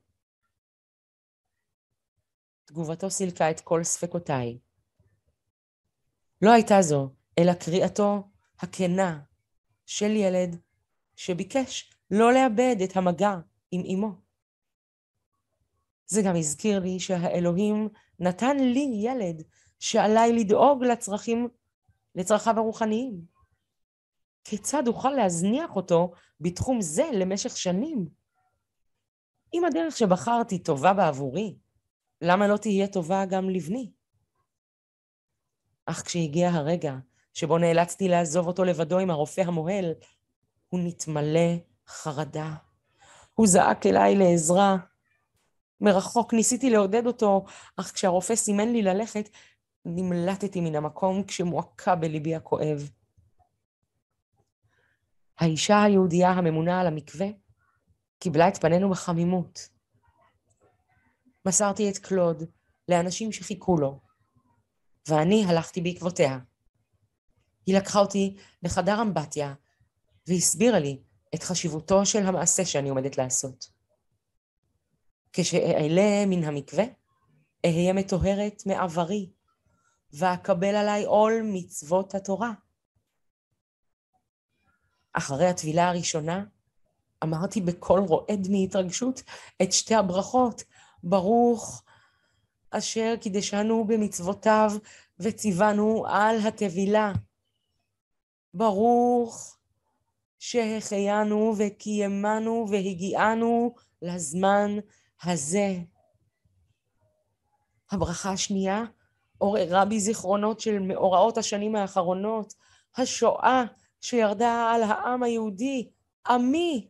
תגובתו סילקה את כל ספקותיי. לא הייתה זו, אלא קריאתו הכנה של ילד שביקש לא לאבד את המגע עם אמו. זה גם הזכיר לי שהאלוהים נתן לי ילד שעליי לדאוג לצרכים, לצרכיו הרוחניים. כיצד אוכל להזניח אותו בתחום זה למשך שנים? אם הדרך שבחרתי טובה בעבורי, למה לא תהיה טובה גם לבני? אך כשהגיע הרגע שבו נאלצתי לעזוב אותו לבדו עם הרופא המוהל, הוא נתמלא חרדה. הוא זעק אליי לעזרה. מרחוק ניסיתי לעודד אותו, אך כשהרופא סימן לי ללכת, נמלטתי מן המקום כשמועקה בליבי הכואב. האישה היהודייה הממונה על המקווה קיבלה את פנינו בחמימות. מסרתי את קלוד לאנשים שחיכו לו, ואני הלכתי בעקבותיה. היא לקחה אותי לחדר אמבטיה, והסבירה לי את חשיבותו של המעשה שאני עומדת לעשות. כשאעלה מן המקווה, אהיה מטוהרת מעברי, ואקבל עליי עול מצוות התורה. אחרי הטבילה הראשונה, אמרתי בקול רועד מהתרגשות את שתי הברכות, ברוך אשר קידשנו במצוותיו וציוונו על הטבילה. ברוך שהחיינו וקיימנו והגיענו לזמן הזה. הברכה השנייה עוררה בי זיכרונות של מאורעות השנים האחרונות, השואה שירדה על העם היהודי, עמי,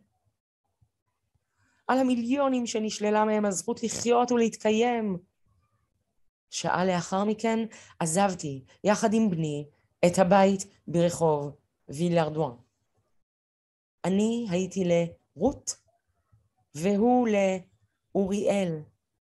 על המיליונים שנשללה מהם הזכות לחיות ולהתקיים. שעה לאחר מכן עזבתי יחד עם בני את הבית ברחוב וילארדואן. אני הייתי לרות והוא לאוריאל.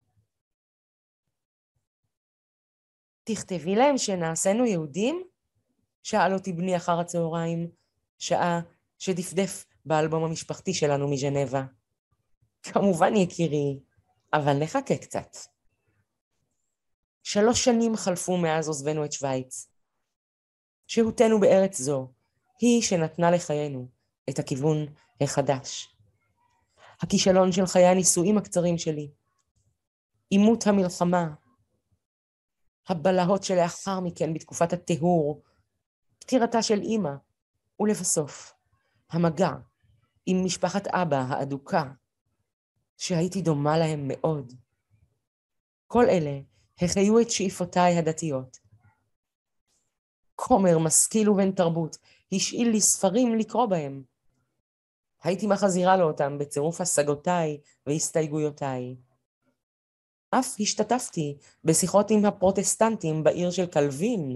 תכתבי להם שנעשינו יהודים? שאל אותי בני אחר הצהריים, שעה שדפדף באלבום המשפחתי שלנו מז'נבה. כמובן יקירי, אבל נחכה קצת. שלוש שנים חלפו מאז עוזבנו את שוויץ. שהותנו בארץ זו היא שנתנה לחיינו את הכיוון החדש. הכישלון של חיי הנישואים הקצרים שלי, עימות המלחמה, הבלהות שלאחר מכן בתקופת התיהור, פטירתה של אמא, ולבסוף, המגע עם משפחת אבא האדוקה, שהייתי דומה להם מאוד. כל אלה החיו את שאיפותיי הדתיות. כומר משכיל ובן תרבות השאיל לי ספרים לקרוא בהם. הייתי מחזירה לו אותם בצירוף השגותיי והסתייגויותיי. אף השתתפתי בשיחות עם הפרוטסטנטים בעיר של קלווין.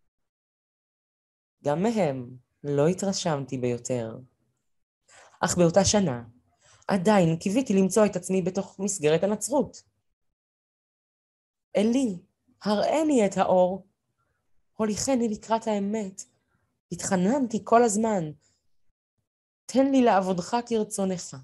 גם מהם לא התרשמתי ביותר. אך באותה שנה עדיין קיוויתי למצוא את עצמי בתוך מסגרת הנצרות. אלי, הראה לי את האור, הוליכני לקראת האמת. התחננתי כל הזמן, תן לי לעבודך כרצונך.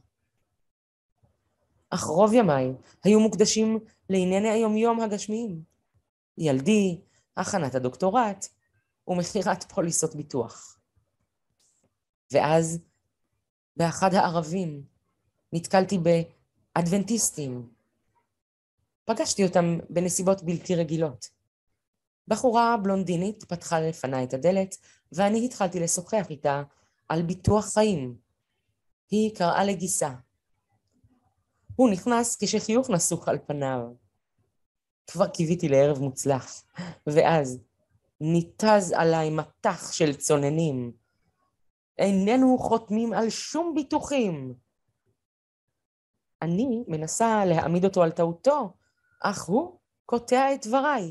אך רוב ימיי היו מוקדשים לענייני היומיום הגשמיים. ילדי, הכנת הדוקטורט ומכירת פוליסות ביטוח. ואז באחד הערבים נתקלתי באדבנטיסטים. פגשתי אותם בנסיבות בלתי רגילות. בחורה בלונדינית פתחה לפני את הדלת, ואני התחלתי לשוחח איתה על ביטוח חיים. היא קראה לגיסה. הוא נכנס כשחיוך נסוך על פניו. כבר קיוויתי לערב מוצלח, ואז ניתז עליי מטח של צוננים. איננו חותמים על שום ביטוחים. אני מנסה להעמיד אותו על טעותו, אך הוא קוטע את דבריי.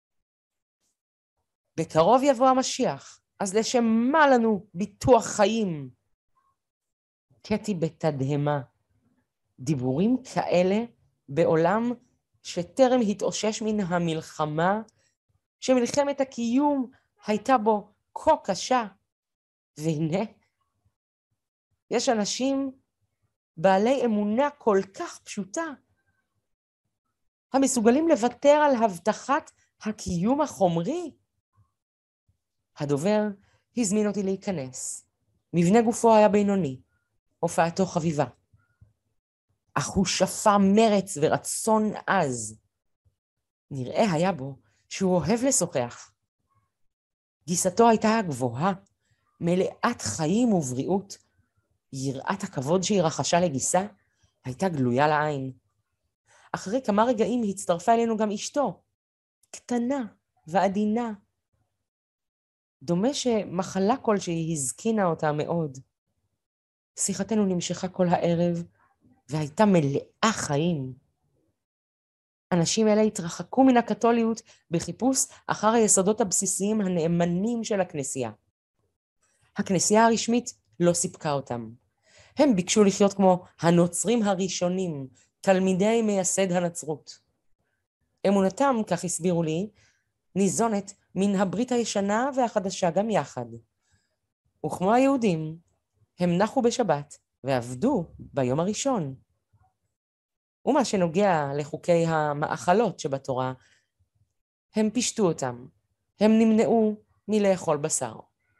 בקרוב יבוא המשיח, אז לשם מה לנו ביטוח חיים? קטי בתדהמה. דיבורים כאלה בעולם שטרם התאושש מן המלחמה, שמלחמת הקיום הייתה בו כה קשה. והנה, יש אנשים בעלי אמונה כל כך פשוטה, המסוגלים לוותר על הבטחת הקיום החומרי. הדובר הזמין אותי להיכנס. מבנה גופו היה בינוני, הופעתו חביבה. אך הוא שפע מרץ ורצון עז. נראה היה בו שהוא אוהב לשוחח. גיסתו הייתה גבוהה, מלאת חיים ובריאות. יראת הכבוד שהיא רחשה לגיסה הייתה גלויה לעין. אחרי כמה רגעים הצטרפה אלינו גם אשתו, קטנה ועדינה. דומה שמחלה כלשהי הזקינה אותה מאוד. שיחתנו נמשכה כל הערב והייתה מלאה חיים. אנשים אלה התרחקו מן הקתוליות בחיפוש אחר היסודות הבסיסיים הנאמנים של הכנסייה. הכנסייה הרשמית לא סיפקה אותם. הם ביקשו לחיות כמו הנוצרים הראשונים, תלמידי מייסד הנצרות. אמונתם, כך הסבירו לי, ניזונת מן הברית הישנה והחדשה גם יחד. וכמו היהודים, הם נחו בשבת ועבדו ביום הראשון. ומה שנוגע לחוקי המאכלות שבתורה, הם פשטו אותם. הם נמנעו מלאכול בשר.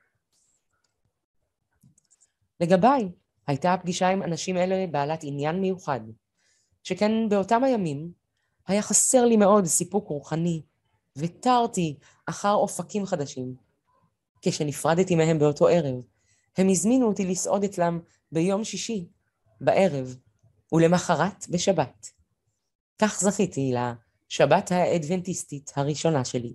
לגביי, הייתה הפגישה עם אנשים אלה בעלת עניין מיוחד, שכן באותם הימים היה חסר לי מאוד סיפוק רוחני, ותרתי אחר אופקים חדשים. כשנפרדתי מהם באותו ערב, הם הזמינו אותי לסעוד אצלם ביום שישי, בערב, ולמחרת בשבת. כך זכיתי לשבת האדבנטיסטית הראשונה שלי.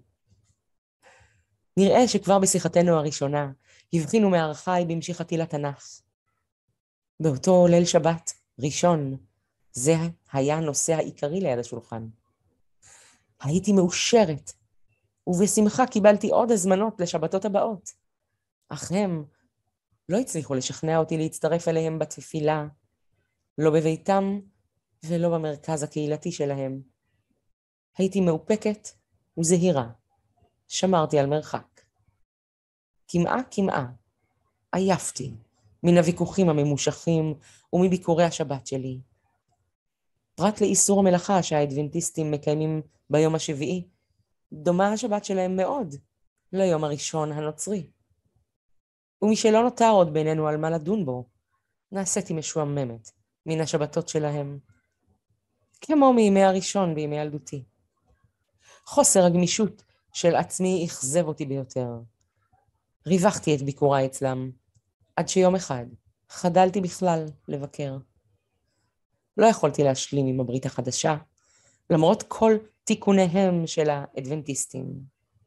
נראה שכבר בשיחתנו הראשונה, הבחינו מערכי במשיכתי לתנ"ך. באותו ליל שבת, ראשון, זה היה הנושא העיקרי ליד השולחן. הייתי מאושרת, ובשמחה קיבלתי עוד הזמנות לשבתות הבאות. אך הם לא הצליחו לשכנע אותי להצטרף אליהם בתפילה, לא בביתם ולא במרכז הקהילתי שלהם. הייתי מאופקת וזהירה, שמרתי על מרחק. כמעה כמעה, עייפתי מן הוויכוחים הממושכים ומביקורי השבת שלי. פרט לאיסור המלאכה שהאדבנטיסטים מקיימים ביום השביעי, דומה השבת שלהם מאוד ליום הראשון הנוצרי. ומשלא נותר עוד בינינו על מה לדון בו, נעשיתי משועממת מן השבתות שלהם, כמו מימי הראשון בימי ילדותי. חוסר הגמישות של עצמי אכזב אותי ביותר. ריווחתי את ביקוריי אצלם, עד שיום אחד חדלתי בכלל לבקר. לא יכולתי להשלים עם הברית החדשה, למרות כל תיקוניהם של האדבנטיסטים.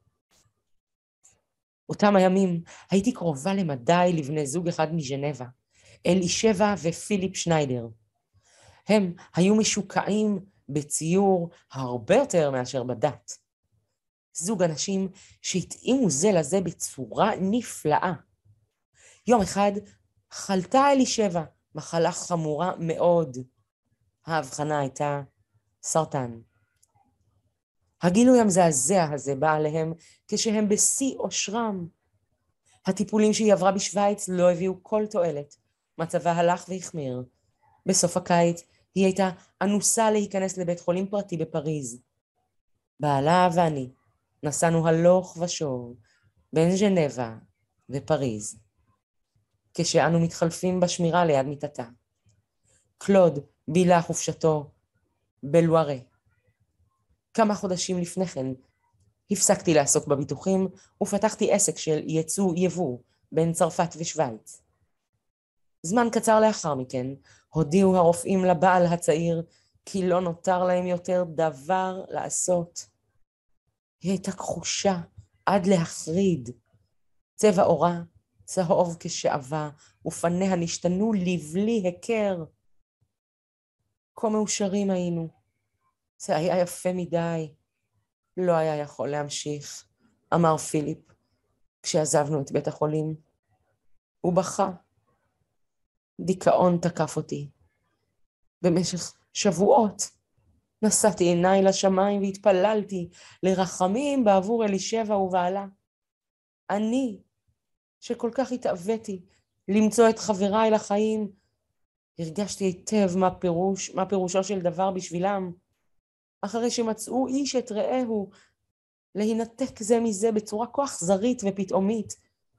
אותם הימים הייתי קרובה למדי לבני זוג אחד מז'נבה, אלישבע ופיליפ שניידר. הם היו משוקעים בציור הרבה יותר מאשר בדת. זוג אנשים שהתאימו זה לזה בצורה נפלאה. יום אחד חלתה אלישבע מחלה חמורה מאוד. ההבחנה הייתה סרטן. הגילוי המזעזע הזה בא עליהם כשהם בשיא עושרם. הטיפולים שהיא עברה בשוויץ לא הביאו כל תועלת. מצבה הלך והחמיר. בסוף הקיץ היא הייתה אנוסה להיכנס לבית חולים פרטי בפריז. בעלה ואני נסענו הלוך ושוב בין ז'נבה ופריז. כשאנו מתחלפים בשמירה ליד מיטתה. קלוד בילה חופשתו בלוארה. כמה חודשים לפני כן הפסקתי לעסוק בביטוחים ופתחתי עסק של ייצוא יבוא בין צרפת ושוויץ. זמן קצר לאחר מכן הודיעו הרופאים לבעל הצעיר כי לא נותר להם יותר דבר לעשות. היא הייתה כחושה עד להחריד. צבע עורה, צהוב כשעבה, ופניה נשתנו לבלי היכר. כה מאושרים היינו. זה היה יפה מדי. לא היה יכול להמשיך, אמר פיליפ, כשעזבנו את בית החולים. הוא בכה. דיכאון תקף אותי. במשך שבועות נשאתי עיניי לשמיים והתפללתי לרחמים בעבור אלישבע ובעלה. אני, שכל כך התאוויתי למצוא את חבריי לחיים, הרגשתי היטב מה פירוש, מה פירושו של דבר בשבילם, אחרי שמצאו איש את רעהו, להינתק זה מזה בצורה כה אכזרית ופתאומית.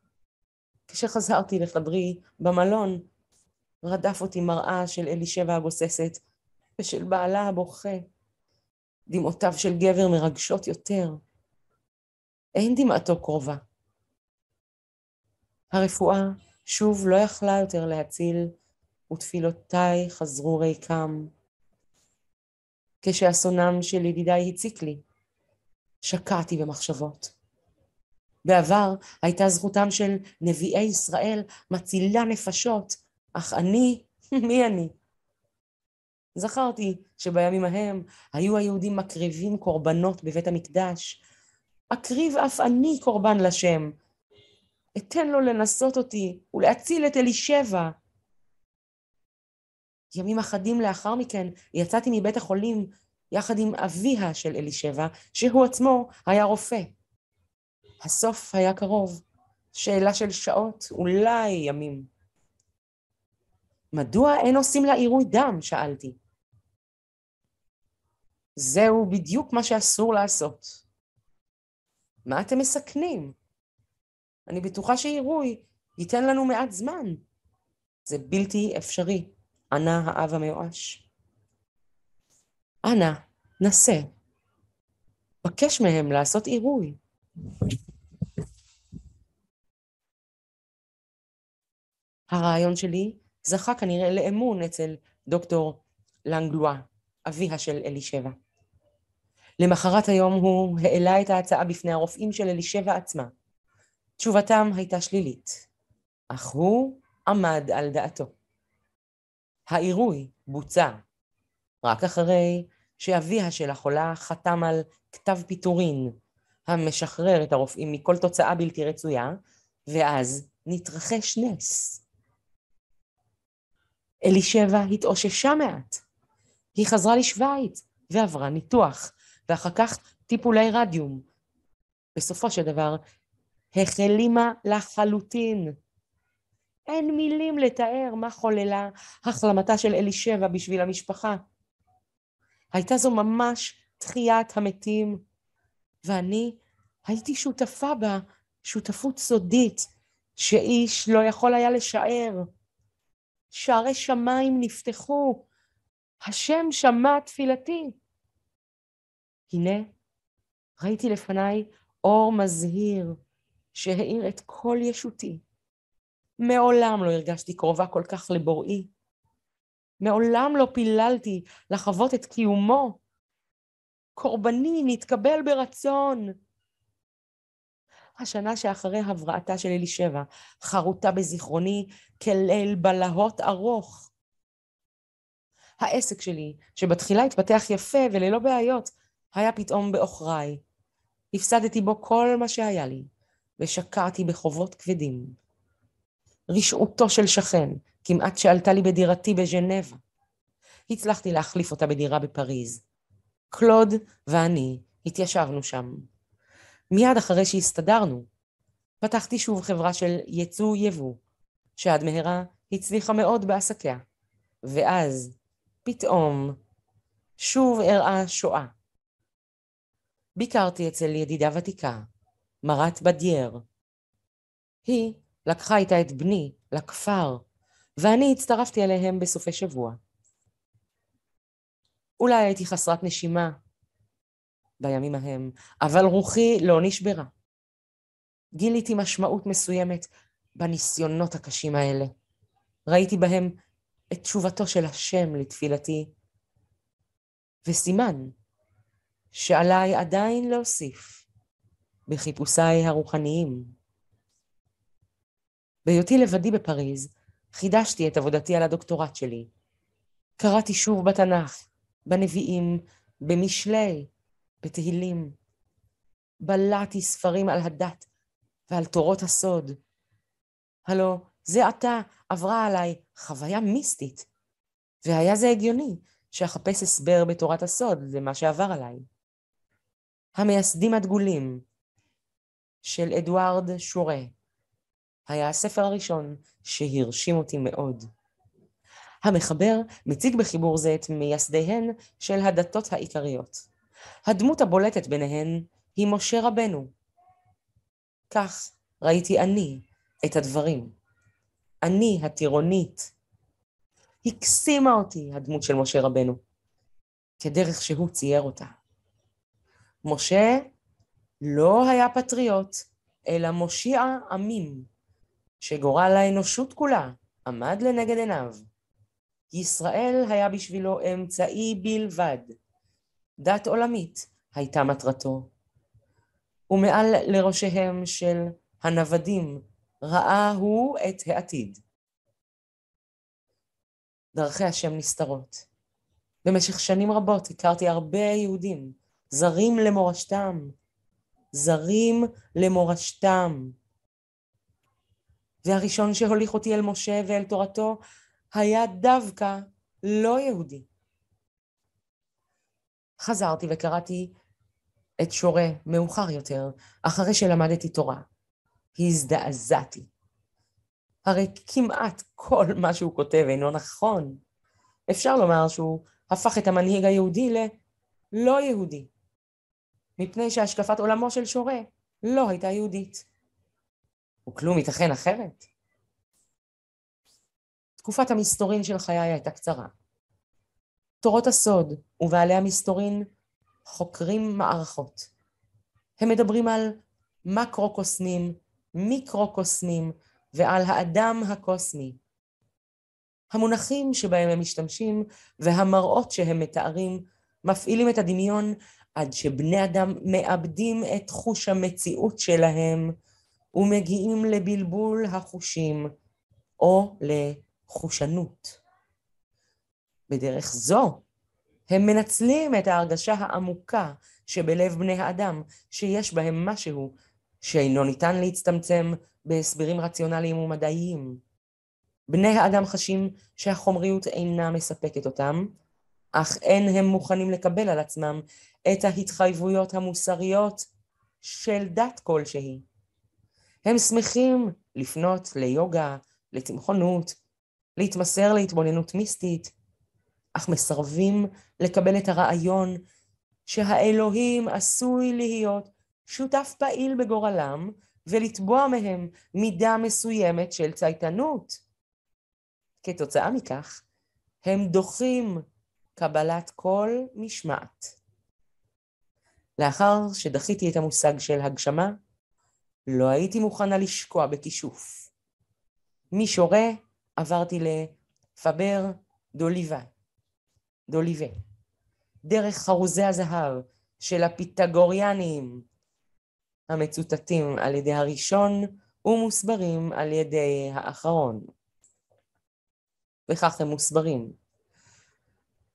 כשחזרתי לחדרי במלון, רדף אותי מראה של אלישבע הגוססת ושל בעלה הבוכה. דמעותיו של גבר מרגשות יותר. אין דמעתו קרובה. הרפואה שוב לא יכלה יותר להציל, ותפילותיי חזרו ריקם. כשאסונם של ידידיי הציק לי, שקעתי במחשבות. בעבר הייתה זכותם של נביאי ישראל מצילה נפשות, אך אני, מי אני? זכרתי שבימים ההם היו היהודים מקריבים קורבנות בבית המקדש. אקריב אף אני קורבן לשם. אתן לו לנסות אותי ולהציל את אלישבע. ימים אחדים לאחר מכן יצאתי מבית החולים יחד עם אביה של אלישבע, שהוא עצמו היה רופא. הסוף היה קרוב, שאלה של שעות, אולי ימים. מדוע אין עושים לה עירוי דם? שאלתי. זהו בדיוק מה שאסור לעשות. מה אתם מסכנים? אני בטוחה שעירוי ייתן לנו מעט זמן. זה בלתי אפשרי, ענה האב המיואש. אנא, נסה. בקש מהם לעשות עירוי. הרעיון שלי זכה כנראה לאמון אצל דוקטור לנגלואה, אביה של אלישבע. למחרת היום הוא העלה את ההצעה בפני הרופאים של אלישבע עצמה. תשובתם הייתה שלילית, אך הוא עמד על דעתו. העירוי בוצע, רק אחרי שאביה של החולה חתם על כתב פיטורין, המשחרר את הרופאים מכל תוצאה בלתי רצויה, ואז נתרחש נס. אלישבע התאוששה מעט. היא חזרה לשוויץ ועברה ניתוח, ואחר כך טיפולי רדיום. בסופו של דבר, החלימה לחלוטין. אין מילים לתאר מה חוללה החלמתה של אלישבע בשביל המשפחה. הייתה זו ממש תחיית המתים, ואני הייתי שותפה בה, שותפות סודית, שאיש לא יכול היה לשער. שערי שמיים נפתחו, השם שמע תפילתי. הנה, ראיתי לפניי אור מזהיר, שהאיר את כל ישותי. מעולם לא הרגשתי קרובה כל כך לבוראי. מעולם לא פיללתי לחוות את קיומו. קורבני נתקבל ברצון. השנה שאחרי הבראתה של אלישבע חרוטה בזיכרוני כליל בלהות ארוך. העסק שלי, שבתחילה התפתח יפה וללא בעיות, היה פתאום בעוכריי. הפסדתי בו כל מה שהיה לי, ושקעתי בחובות כבדים. רשעותו של שכן, כמעט שעלתה לי בדירתי בז'נבה. הצלחתי להחליף אותה בדירה בפריז. קלוד ואני התיישבנו שם. מיד אחרי שהסתדרנו, פתחתי שוב חברה של יצוא יבוא, שעד מהרה הצליחה מאוד בעסקיה. ואז, פתאום, שוב אירעה שואה. ביקרתי אצל ידידה ותיקה, מרת בדייר. היא לקחה איתה את בני לכפר, ואני הצטרפתי אליהם בסופי שבוע. אולי הייתי חסרת נשימה בימים ההם, אבל רוחי לא נשברה. גיליתי משמעות מסוימת בניסיונות הקשים האלה. ראיתי בהם את תשובתו של השם לתפילתי, וסימן שעליי עדיין להוסיף בחיפושיי הרוחניים. בהיותי לבדי בפריז, חידשתי את עבודתי על הדוקטורט שלי. קראתי שוב בתנ"ך, בנביאים, במשלי, בתהילים. בלעתי ספרים על הדת ועל תורות הסוד. הלא, זה עתה עברה עליי חוויה מיסטית, והיה זה הגיוני שאחפש הסבר בתורת הסוד למה שעבר עליי. המייסדים הדגולים של אדוארד שורה היה הספר הראשון שהרשים אותי מאוד. המחבר מציג בחיבור זה את מייסדיהן של הדתות העיקריות. הדמות הבולטת ביניהן היא משה רבנו. כך ראיתי אני את הדברים. אני הטירונית. הקסימה אותי הדמות של משה רבנו, כדרך שהוא צייר אותה. משה לא היה פטריוט, אלא מושיע עמים, שגורל האנושות כולה עמד לנגד עיניו. ישראל היה בשבילו אמצעי בלבד. דת עולמית הייתה מטרתו. ומעל לראשיהם של הנוודים ראה הוא את העתיד. דרכי השם נסתרות. במשך שנים רבות הכרתי הרבה יהודים, זרים למורשתם, זרים למורשתם. והראשון שהוליך אותי אל משה ואל תורתו היה דווקא לא יהודי. חזרתי וקראתי את שורה מאוחר יותר, אחרי שלמדתי תורה. הזדעזעתי. הרי כמעט כל מה שהוא כותב אינו נכון. אפשר לומר שהוא הפך את המנהיג היהודי ללא יהודי, מפני שהשקפת עולמו של שורה לא הייתה יהודית. וכלום ייתכן אחרת. תקופת המסתורין של חיי הייתה קצרה. תורות הסוד ובעלי המסתורין חוקרים מערכות. הם מדברים על מקרו-קוסמים, מיקרו-קוסמים ועל האדם הקוסמי. המונחים שבהם הם משתמשים והמראות שהם מתארים מפעילים את הדמיון עד שבני אדם מאבדים את חוש המציאות שלהם ומגיעים לבלבול החושים או לחושנות. בדרך זו הם מנצלים את ההרגשה העמוקה שבלב בני האדם שיש בהם משהו שאינו ניתן להצטמצם בהסברים רציונליים ומדעיים. בני האדם חשים שהחומריות אינה מספקת אותם, אך אין הם מוכנים לקבל על עצמם את ההתחייבויות המוסריות של דת כלשהי. הם שמחים לפנות ליוגה, לצמחונות, להתמסר להתבוננות מיסטית, אך מסרבים לקבל את הרעיון שהאלוהים עשוי להיות שותף פעיל בגורלם ולתבוע מהם מידה מסוימת של צייתנות. כתוצאה מכך, הם דוחים קבלת כל משמעת. לאחר שדחיתי את המושג של הגשמה, לא הייתי מוכנה לשקוע בכישוף. משורה עברתי לפבר דוליבה, דוליבה, דרך חרוזי הזהב של הפיתגוריאנים, המצוטטים על ידי הראשון ומוסברים על ידי האחרון. וכך הם מוסברים.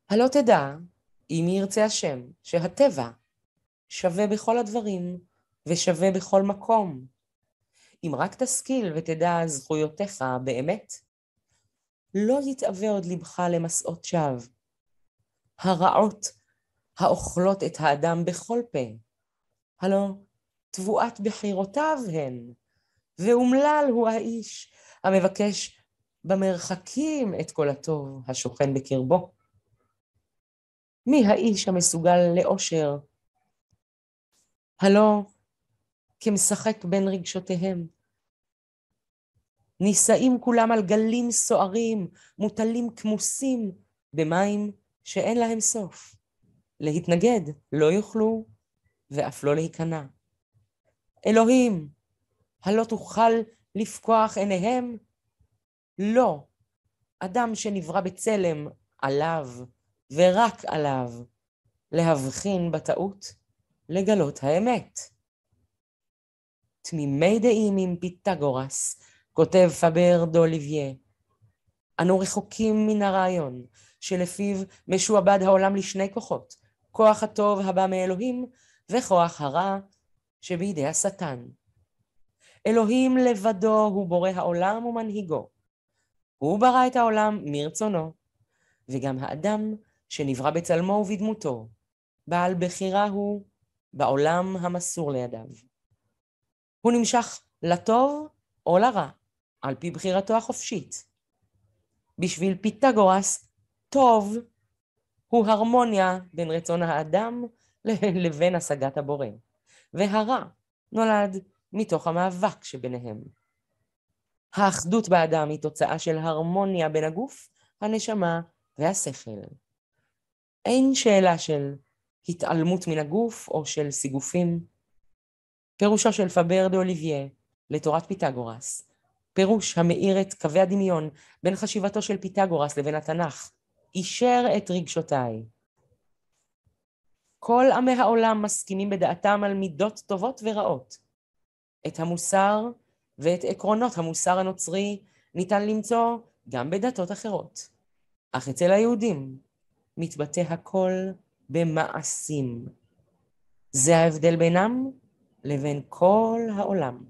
הלא תדע, אם ירצה השם, שהטבע שווה בכל הדברים ושווה בכל מקום. אם רק תשכיל ותדע זכויותיך באמת, לא יתאווה עוד לבך למסעות שווא. הרעות האוכלות את האדם בכל פה, הלא תבואת בחירותיו הן, ואומלל הוא האיש המבקש במרחקים את כל הטוב השוכן בקרבו. מי האיש המסוגל לאושר, הלא כמשחק בין רגשותיהם. נישאים כולם על גלים סוערים, מוטלים כמוסים במים שאין להם סוף. להתנגד לא יוכלו ואף לא להיכנע. אלוהים, הלא תוכל לפקוח עיניהם? לא, אדם שנברא בצלם עליו ורק עליו להבחין בטעות, לגלות האמת. תמימי דעים עם פיתגורס, כותב פבר דוליביה, אנו רחוקים מן הרעיון שלפיו משועבד העולם לשני כוחות, כוח הטוב הבא מאלוהים וכוח הרע שבידי השטן. אלוהים לבדו הוא בורא העולם ומנהיגו. הוא ברא את העולם מרצונו, וגם האדם שנברא בצלמו ובדמותו, בעל בחירה הוא בעולם המסור לידיו. הוא נמשך לטוב או לרע, על פי בחירתו החופשית. בשביל פיתגורס, טוב הוא הרמוניה בין רצון האדם לבין השגת הבורא, והרע נולד מתוך המאבק שביניהם. האחדות באדם היא תוצאה של הרמוניה בין הגוף, הנשמה והשכל. אין שאלה של התעלמות מן הגוף או של סיגופים. פירושו של פבר דאוליביה לתורת פיתגורס, פירוש המאיר את קווי הדמיון בין חשיבתו של פיתגורס לבין התנ"ך, אישר את רגשותיי. כל עמי העולם מסכימים בדעתם על מידות טובות ורעות. את המוסר ואת עקרונות המוסר הנוצרי ניתן למצוא גם בדתות אחרות. אך אצל היהודים מתבטא הכל במעשים. זה ההבדל בינם לבין כל העולם.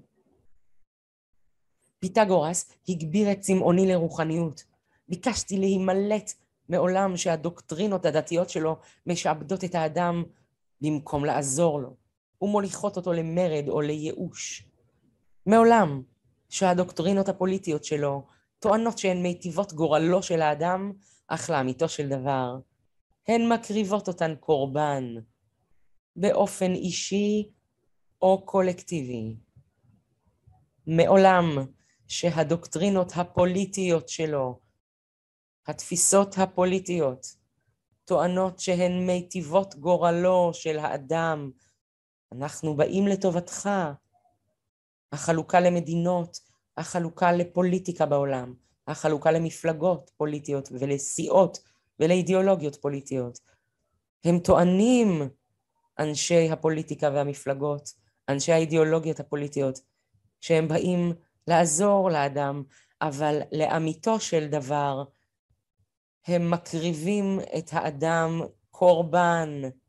פיתגורס הגביר את צמאוני לרוחניות. ביקשתי להימלט מעולם שהדוקטרינות הדתיות שלו משעבדות את האדם במקום לעזור לו, ומוליכות אותו למרד או לייאוש. מעולם שהדוקטרינות הפוליטיות שלו טוענות שהן מיטיבות גורלו של האדם, אך לאמיתו של דבר הן מקריבות אותן קורבן, באופן אישי או קולקטיבי. מעולם שהדוקטרינות הפוליטיות שלו, התפיסות הפוליטיות, טוענות שהן מיטיבות גורלו של האדם, אנחנו באים לטובתך, החלוקה למדינות, החלוקה לפוליטיקה בעולם, החלוקה למפלגות פוליטיות ולסיעות ולאידיאולוגיות פוליטיות. הם טוענים, אנשי הפוליטיקה והמפלגות, אנשי האידיאולוגיות הפוליטיות, שהם באים לעזור לאדם, אבל לאמיתו של דבר, הם מקריבים את האדם קורבן.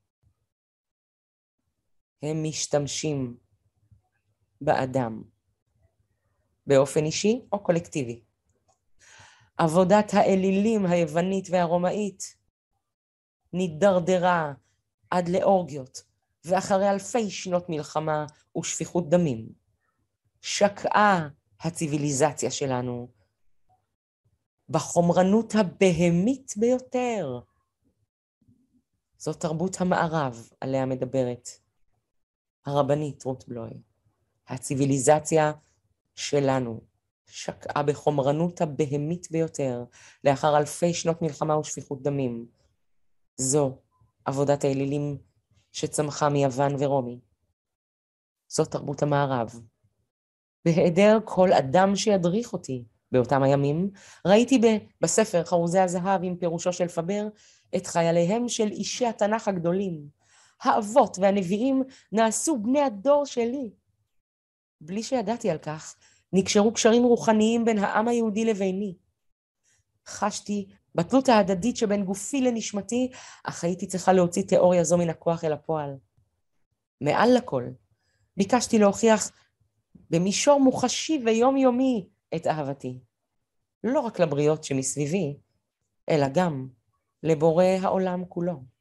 הם משתמשים באדם, באופן אישי או קולקטיבי. עבודת האלילים היוונית והרומאית נדרדרה עד לאורגיות, ואחרי אלפי שנות מלחמה ושפיכות דמים, שקעה הציביליזציה שלנו בחומרנות הבהמית ביותר. זאת תרבות המערב עליה מדברת הרבנית רות בלוי. הציביליזציה שלנו שקעה בחומרנות הבהמית ביותר לאחר אלפי שנות מלחמה ושפיכות דמים. זו עבודת האלילים שצמחה מיוון ורומי. זאת תרבות המערב. בהיעדר כל אדם שידריך אותי באותם הימים, ראיתי בספר חרוזי הזהב עם פירושו של פבר את חייליהם של אישי התנ"ך הגדולים. האבות והנביאים נעשו בני הדור שלי. בלי שידעתי על כך, נקשרו קשרים רוחניים בין העם היהודי לביני. חשתי בתלות ההדדית שבין גופי לנשמתי, אך הייתי צריכה להוציא תיאוריה זו מן הכוח אל הפועל. מעל לכל, ביקשתי להוכיח במישור מוחשי ויומיומי את אהבתי. לא רק לבריות שמסביבי, אלא גם לבורא העולם כולו.